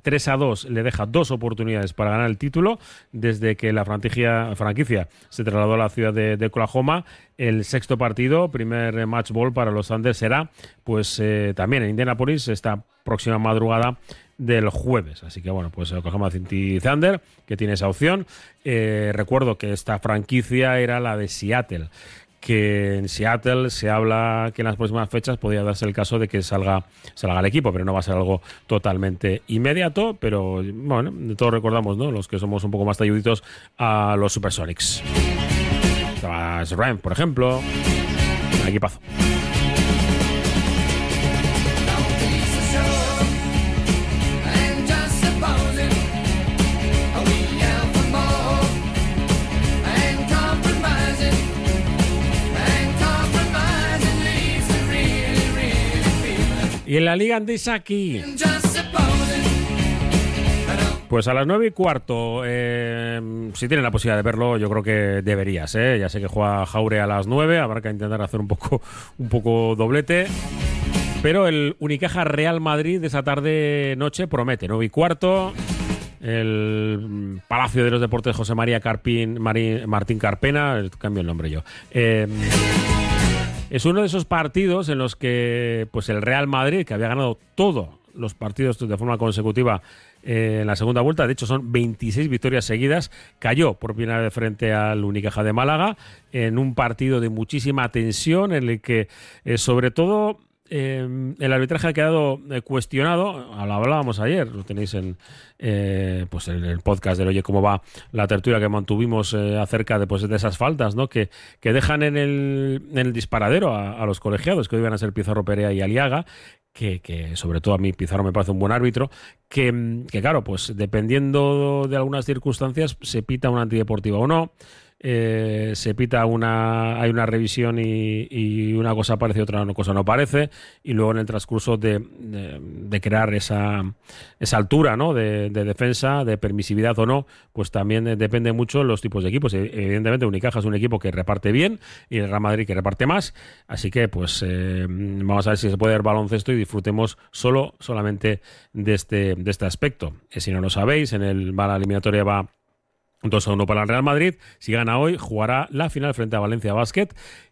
tres a dos le deja dos oportunidades para ganar el título desde que la franquicia, franquicia se trasladó a la ciudad de, de Oklahoma. El sexto partido, primer match ball para los Thunder, será pues eh, también en Indianapolis esta próxima madrugada del jueves. Así que bueno, pues Oklahoma City Thunder, que tiene esa opción. Eh, recuerdo que esta franquicia era la de Seattle, que en Seattle se habla que en las próximas fechas podría darse el caso de que salga, salga el equipo, pero no va a ser algo totalmente inmediato. Pero bueno, todos recordamos, ¿no?, los que somos un poco más talluditos, a los Supersonics. Estaba Srem, por ejemplo. Un equipazo. Y en la Liga Andesa aquí, pues a las nueve y cuarto, eh, si tienes la posibilidad de verlo, yo creo que deberías, ¿eh? Ya sé que juega Jaure a las nueve, habrá que intentar hacer un poco, un poco doblete. Pero el Unicaja Real Madrid de esa tarde-noche promete. nueve y cuarto, el Palacio de los Deportes José María Carpín, Marín, Martín Carpena, cambio el nombre yo. Eh, Es uno de esos partidos en los que pues el Real Madrid, que había ganado todos los partidos de forma consecutiva eh, en la segunda vuelta, de hecho son veintiséis victorias seguidas, cayó por primera vez frente al Unicaja de Málaga en un partido de muchísima tensión en el que eh, sobre todo Eh, el arbitraje ha quedado eh, cuestionado. Lo hablábamos ayer, lo tenéis en eh, pues en el podcast del Oye Cómo Va, la tertulia que mantuvimos eh, acerca de, pues, de esas faltas, ¿no?, que, que dejan en el, en el disparadero a, a los colegiados, que hoy van a ser Pizarro Perea y Aliaga, que, que sobre todo a mí Pizarro me parece un buen árbitro, que, que claro, pues dependiendo de algunas circunstancias se pita una antideportiva o no. Eh, se pita una, hay una revisión y, y una cosa aparece y otra cosa no aparece, y luego en el transcurso de, de, de crear esa, esa altura, ¿no?, de, de defensa, de permisividad o no, pues también eh, depende mucho los tipos de equipos. Evidentemente Unicaja es un equipo que reparte bien y el Real Madrid que reparte más, así que pues eh, vamos a ver si se puede ver baloncesto y disfrutemos solo solamente de este, de este aspecto. Eh, si no lo sabéis, en el va la eliminatoria va dos a uno para el Real Madrid. Si gana hoy, jugará la final frente a Valencia Basket.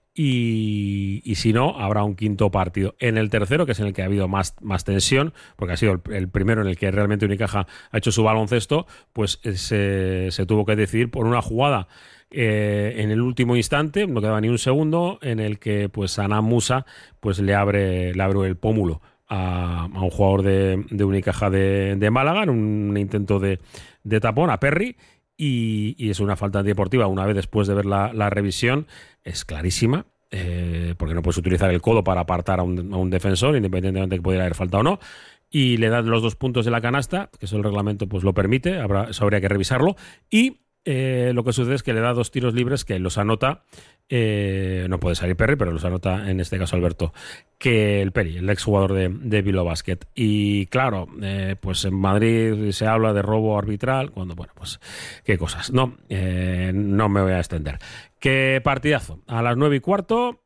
Y, y si no, habrá un quinto partido. En el tercero, que es en el que ha habido más, más tensión, porque ha sido el, el primero en el que realmente Unicaja ha hecho su baloncesto, pues se, se tuvo que decidir por una jugada eh, en el último instante, no quedaba ni un segundo, en el que pues Ana Musa pues, le, abre, le abre el pómulo a, a un jugador de, de Unicaja de, de Málaga en un intento de, de tapón a Perry. Y, y es una falta antideportiva. Una vez después de ver la, la revisión, es clarísima, eh, porque no puedes utilizar el codo para apartar a un, a un defensor, independientemente de que pudiera haber falta o no, y le dan los dos puntos de la canasta, que eso el reglamento pues lo permite, habrá, eso habría que revisarlo, y eh, lo que sucede es que le da dos tiros libres que los anota, eh, no puede salir Perry, pero los anota en este caso Alberto, que el Peri, el exjugador de, de Bilbao Basket. Y claro, eh, pues en Madrid se habla de robo arbitral, cuando, bueno, pues qué cosas. No, eh, no me voy a extender. Qué partidazo, a las nueve y cuarto,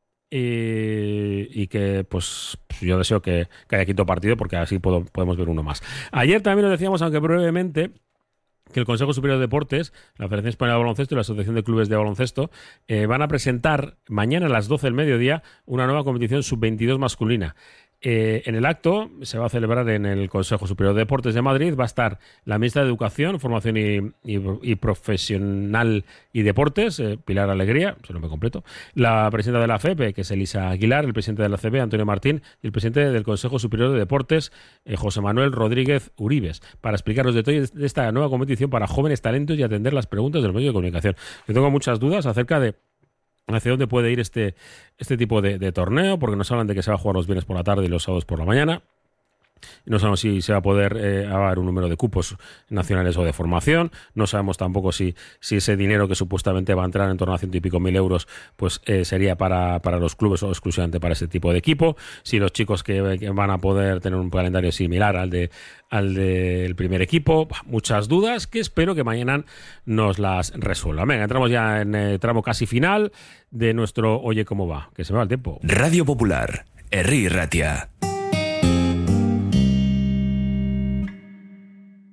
y, y que pues yo deseo que, que haya quinto partido, porque así puedo, podemos ver uno más. Ayer también lo decíamos, aunque brevemente, que el Consejo Superior de Deportes, la Federación Española de Baloncesto y la Asociación de Clubes de Baloncesto eh, van a presentar mañana a las doce del mediodía una nueva competición sub veintidós masculina. Eh, en el acto se va a celebrar en el Consejo Superior de Deportes de Madrid. Va a estar la ministra de Educación, Formación y, y, y Profesional y Deportes, eh, Pilar Alegría, su nombre completo, la presidenta de la F E P, que es Elisa Aguilar, el presidente de la C B, Antonio Martín, y el presidente del Consejo Superior de Deportes, eh, José Manuel Rodríguez Uribes, para explicar los detalles de esta nueva competición para jóvenes talentos y atender las preguntas de los medios de comunicación. Yo tengo muchas dudas acerca de hacia dónde puede ir este, este tipo de, de torneo, porque nos hablan de que se va a jugar los viernes por la tarde y los sábados por la mañana. No sabemos si se va a poder eh, haber un número de cupos nacionales o de formación. No sabemos tampoco si, si ese dinero que supuestamente va a entrar en torno a ciento y pico mil euros pues eh, sería para, para los clubes o exclusivamente para ese tipo de equipo. Si los chicos que, que van a poder tener un calendario similar al de al del primer equipo. Muchas dudas que espero que mañana nos las resuelvan. Venga, entramos ya en el tramo casi final de nuestro Oye Cómo Va, que se me va el tiempo. Radio Popular, Herri Ratia.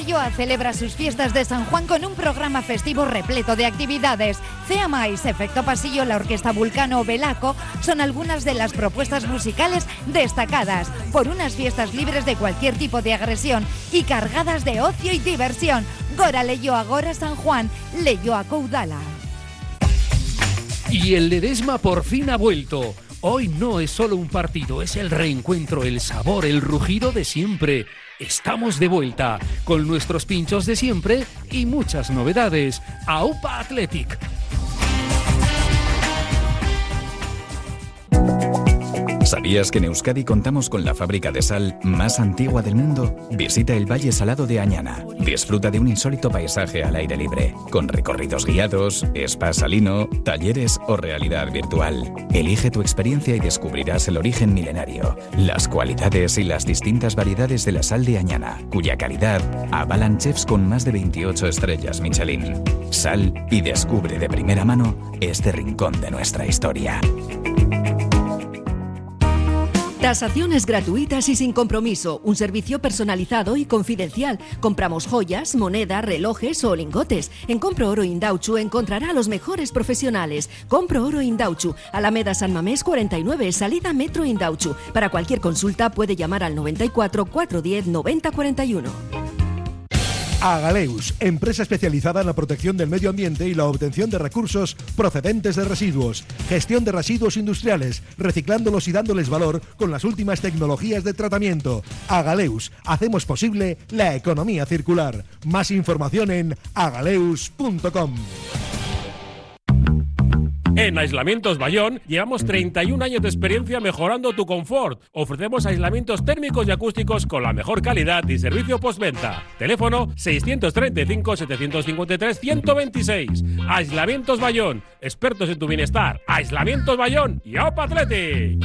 Leyoa celebra sus fiestas de San Juan con un programa festivo repleto de actividades. Cea Mais, Efecto Pasillo, la Orquesta Vulcano o Belaco son algunas de las propuestas musicales destacadas por unas fiestas libres de cualquier tipo de agresión y cargadas de ocio y diversión. Gora Leyoa, Gora San Juan, Leyoa Caudala. Y el Ledesma por fin ha vuelto. Hoy no es solo un partido, es el reencuentro, el sabor, el rugido de siempre. Estamos de vuelta con nuestros pinchos de siempre y muchas novedades. AUPA Athletic. ¿Sabías que en Euskadi contamos con la fábrica de sal más antigua del mundo? Visita el Valle Salado de Añana. Disfruta de un insólito paisaje al aire libre, con recorridos guiados, spa salino, talleres o realidad virtual. Elige tu experiencia y descubrirás el origen milenario, las cualidades y las distintas variedades de la sal de Añana, cuya calidad avalan chefs con más de veintiocho estrellas Michelin. Sal y descubre de primera mano este rincón de nuestra historia. Tasaciones gratuitas y sin compromiso. Un servicio personalizado y confidencial. Compramos joyas, moneda, relojes o lingotes. En Compro Oro Indauchu encontrará a los mejores profesionales. Compro Oro Indauchu, Alameda San Mamés cuarenta y nueve, salida Metro Indauchu. Para cualquier consulta puede llamar al noventa y cuatro, cuatrocientos diez, noventa cuarenta y uno. Agaleus, empresa especializada en la protección del medio ambiente y la obtención de recursos procedentes de residuos. Gestión de residuos industriales, reciclándolos y dándoles valor con las últimas tecnologías de tratamiento. Agaleus, hacemos posible la economía circular. Más información en agaleus punto com. En Aislamientos Bayón llevamos treinta y un años de experiencia mejorando tu confort. Ofrecemos aislamientos térmicos y acústicos con la mejor calidad y servicio postventa. Teléfono seiscientos treinta y cinco, setecientos cincuenta y tres, ciento veintiséis. Aislamientos Bayón, expertos en tu bienestar. Aislamientos Bayón y AUPA Athletic.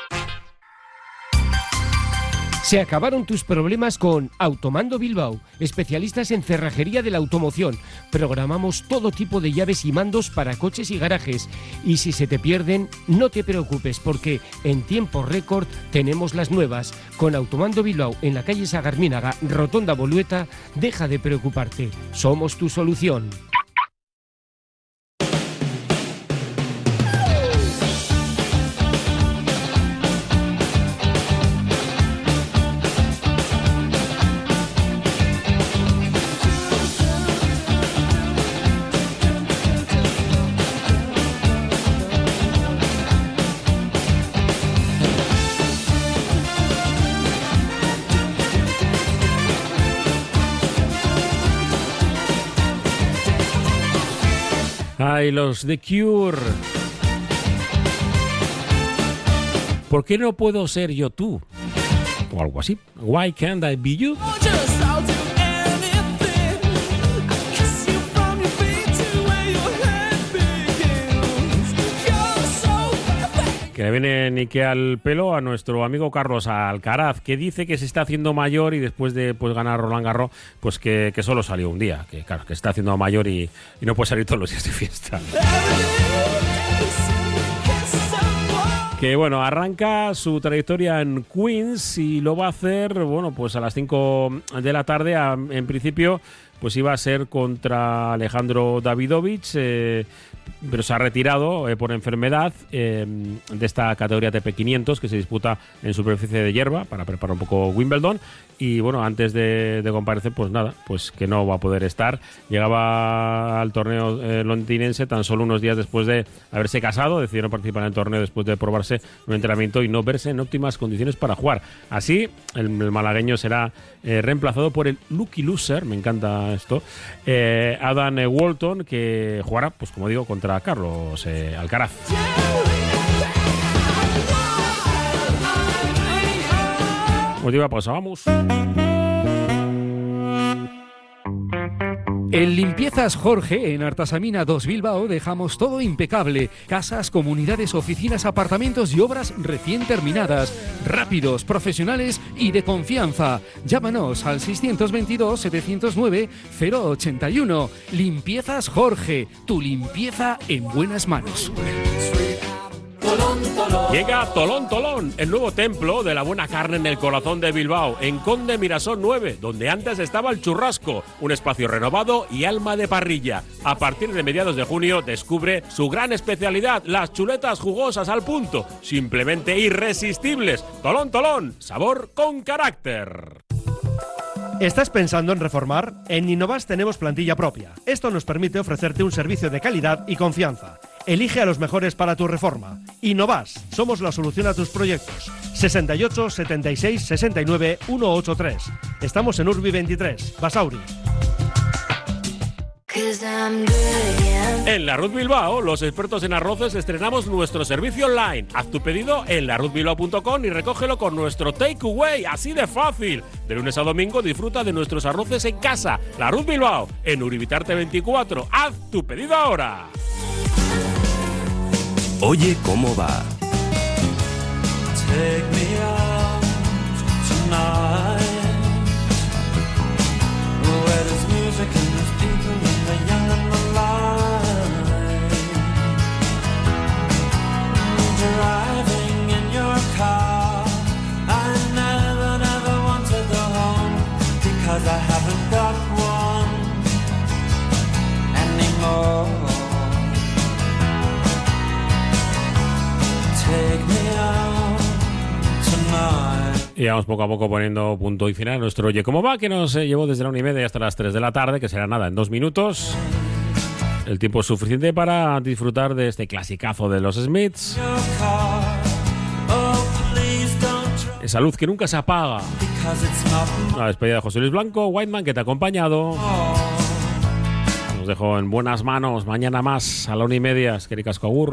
Se acabaron tus problemas con Automando Bilbao, especialistas en cerrajería de la automoción. Programamos todo tipo de llaves y mandos para coches y garajes. Y si se te pierden, no te preocupes, porque en tiempo récord tenemos las nuevas. Con Automando Bilbao en la calle Sagarmínaga, Rotonda Bolueta, deja de preocuparte. Somos tu solución. Ay, los The Cure. ¿Por qué no puedo ser yo tú? O algo así. Why can't I be you? Que le viene ni que al pelo a nuestro amigo Carlos Alcaraz, que dice que se está haciendo mayor y después de pues, ganar Roland Garros, pues que, que solo salió un día. Que claro, que se está haciendo mayor y, y no puede salir todos los días de fiesta. Que bueno, arranca su trayectoria en Queens y lo va a hacer, bueno, pues a las cinco de la tarde. A, en principio, pues iba a ser contra Alejandro Davidovich, eh, pero se ha retirado eh, por enfermedad eh, de esta categoría T P quinientos que se disputa en superficie de hierba para preparar un poco Wimbledon. Y bueno, antes de, de comparecer, pues nada, pues que no va a poder estar. Llegaba al torneo eh, londinense tan solo unos días después de haberse casado. Decidieron participar en el torneo después de probarse un entrenamiento y no verse en óptimas condiciones para jugar. Así, el, el malagueño será eh, reemplazado por el lucky loser, me encanta esto, eh, Adam Walton, que jugará, pues como digo, contra Carlos eh, Alcaraz. Última pausa, vamos. En Limpiezas Jorge, en Artasamina dos Bilbao, dejamos todo impecable. Casas, comunidades, oficinas, apartamentos y obras recién terminadas. Rápidos, profesionales y de confianza. Llámanos al seiscientos veintidós, setecientos nueve, cero ochenta y uno. Limpiezas Jorge, tu limpieza en buenas manos. Tolón, Tolón. Llega Tolón Tolón, el nuevo templo de la buena carne en el corazón de Bilbao, en Conde Mirasol nueve, donde antes estaba el Churrasco, un espacio renovado y alma de parrilla. A partir de mediados de junio descubre su gran especialidad, las chuletas jugosas al punto, simplemente irresistibles. Tolón Tolón, sabor con carácter. ¿Estás pensando en reformar? En Innovas tenemos plantilla propia. Esto nos permite ofrecerte un servicio de calidad y confianza. Elige a los mejores para tu reforma. Innovas, somos la solución a tus proyectos. sesenta y ocho, setenta y seis, sesenta y nueve, ciento ochenta y tres. Estamos en Urbi veintitrés, Basauri. En La Ruz Bilbao, los expertos en arroces, estrenamos nuestro servicio online. Haz tu pedido en la ruz bilbao punto com y recógelo con nuestro takeaway, así de fácil. De lunes a domingo disfruta de nuestros arroces en casa. La Ruz Bilbao, en Uribitarte veinticuatro. Haz tu pedido ahora. Oye cómo va. Take me out tonight, where there's music and there's people and the young and the light. Driving in your car, I never, never want to go home, because I haven't got one anymore. Take me out tonight. Y vamos poco a poco poniendo punto y final a nuestro Oye cómo va, que nos eh, llevó desde la una y media hasta las tres de la tarde, que será nada, en dos minutos. El tiempo suficiente para disfrutar de este clasicazo de los Smiths. Esa luz que nunca se apaga. La despedida de José Luis Blanco, Whiteman, que te ha acompañado. Nos dejo en buenas manos. Mañana más a la una y media. Eskerrik asko, agur.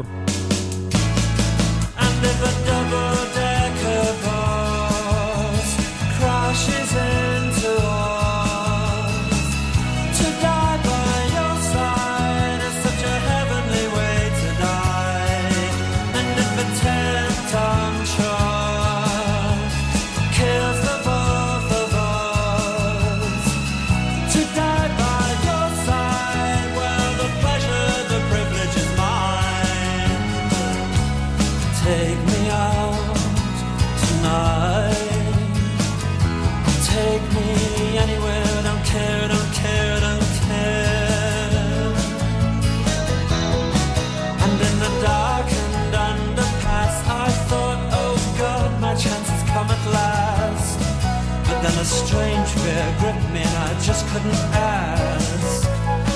Then a strange fear gripped me and I just couldn't ask.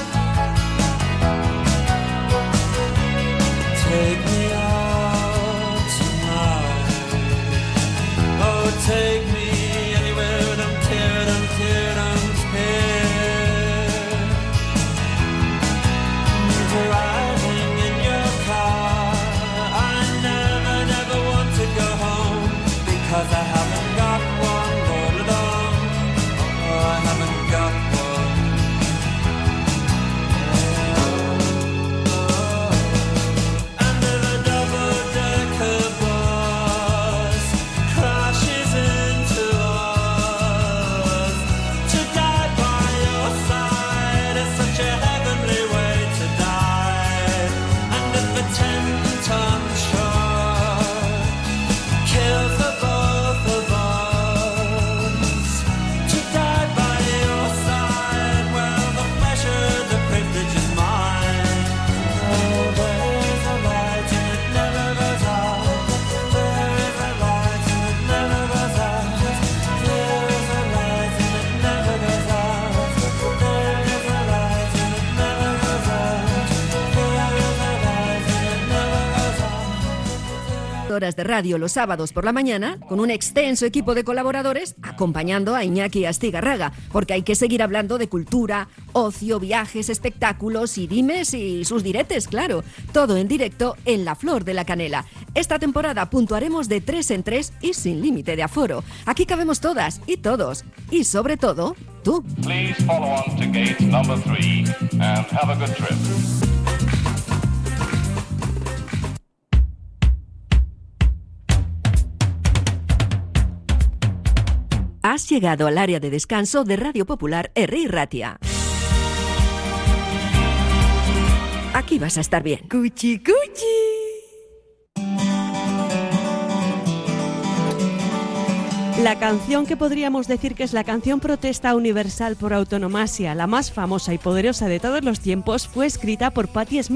Take me out tonight. Oh, take me anywhere. Don't care, don't care, don't care. Driving in your car, I never, never want to go home, because I haven't got one. Horas de radio los sábados por la mañana, con un extenso equipo de colaboradores acompañando a Iñaki Astigarraga, porque hay que seguir hablando de cultura, ocio, viajes, espectáculos y dimes y sus diretes, claro. Todo en directo en La Flor de la Canela. Esta temporada puntuaremos de tres en tres y sin límite de aforo. Aquí cabemos todas y todos. Y sobre todo, tú. Please follow on to gate number three and have a good trip. Has llegado al área de descanso de Radio Popular Herri Ratia. Aquí vas a estar bien. Cuchi, cuchi. La canción que podríamos decir que es la canción protesta universal por autonomasia, la más famosa y poderosa de todos los tiempos, fue escrita por Patti Smith.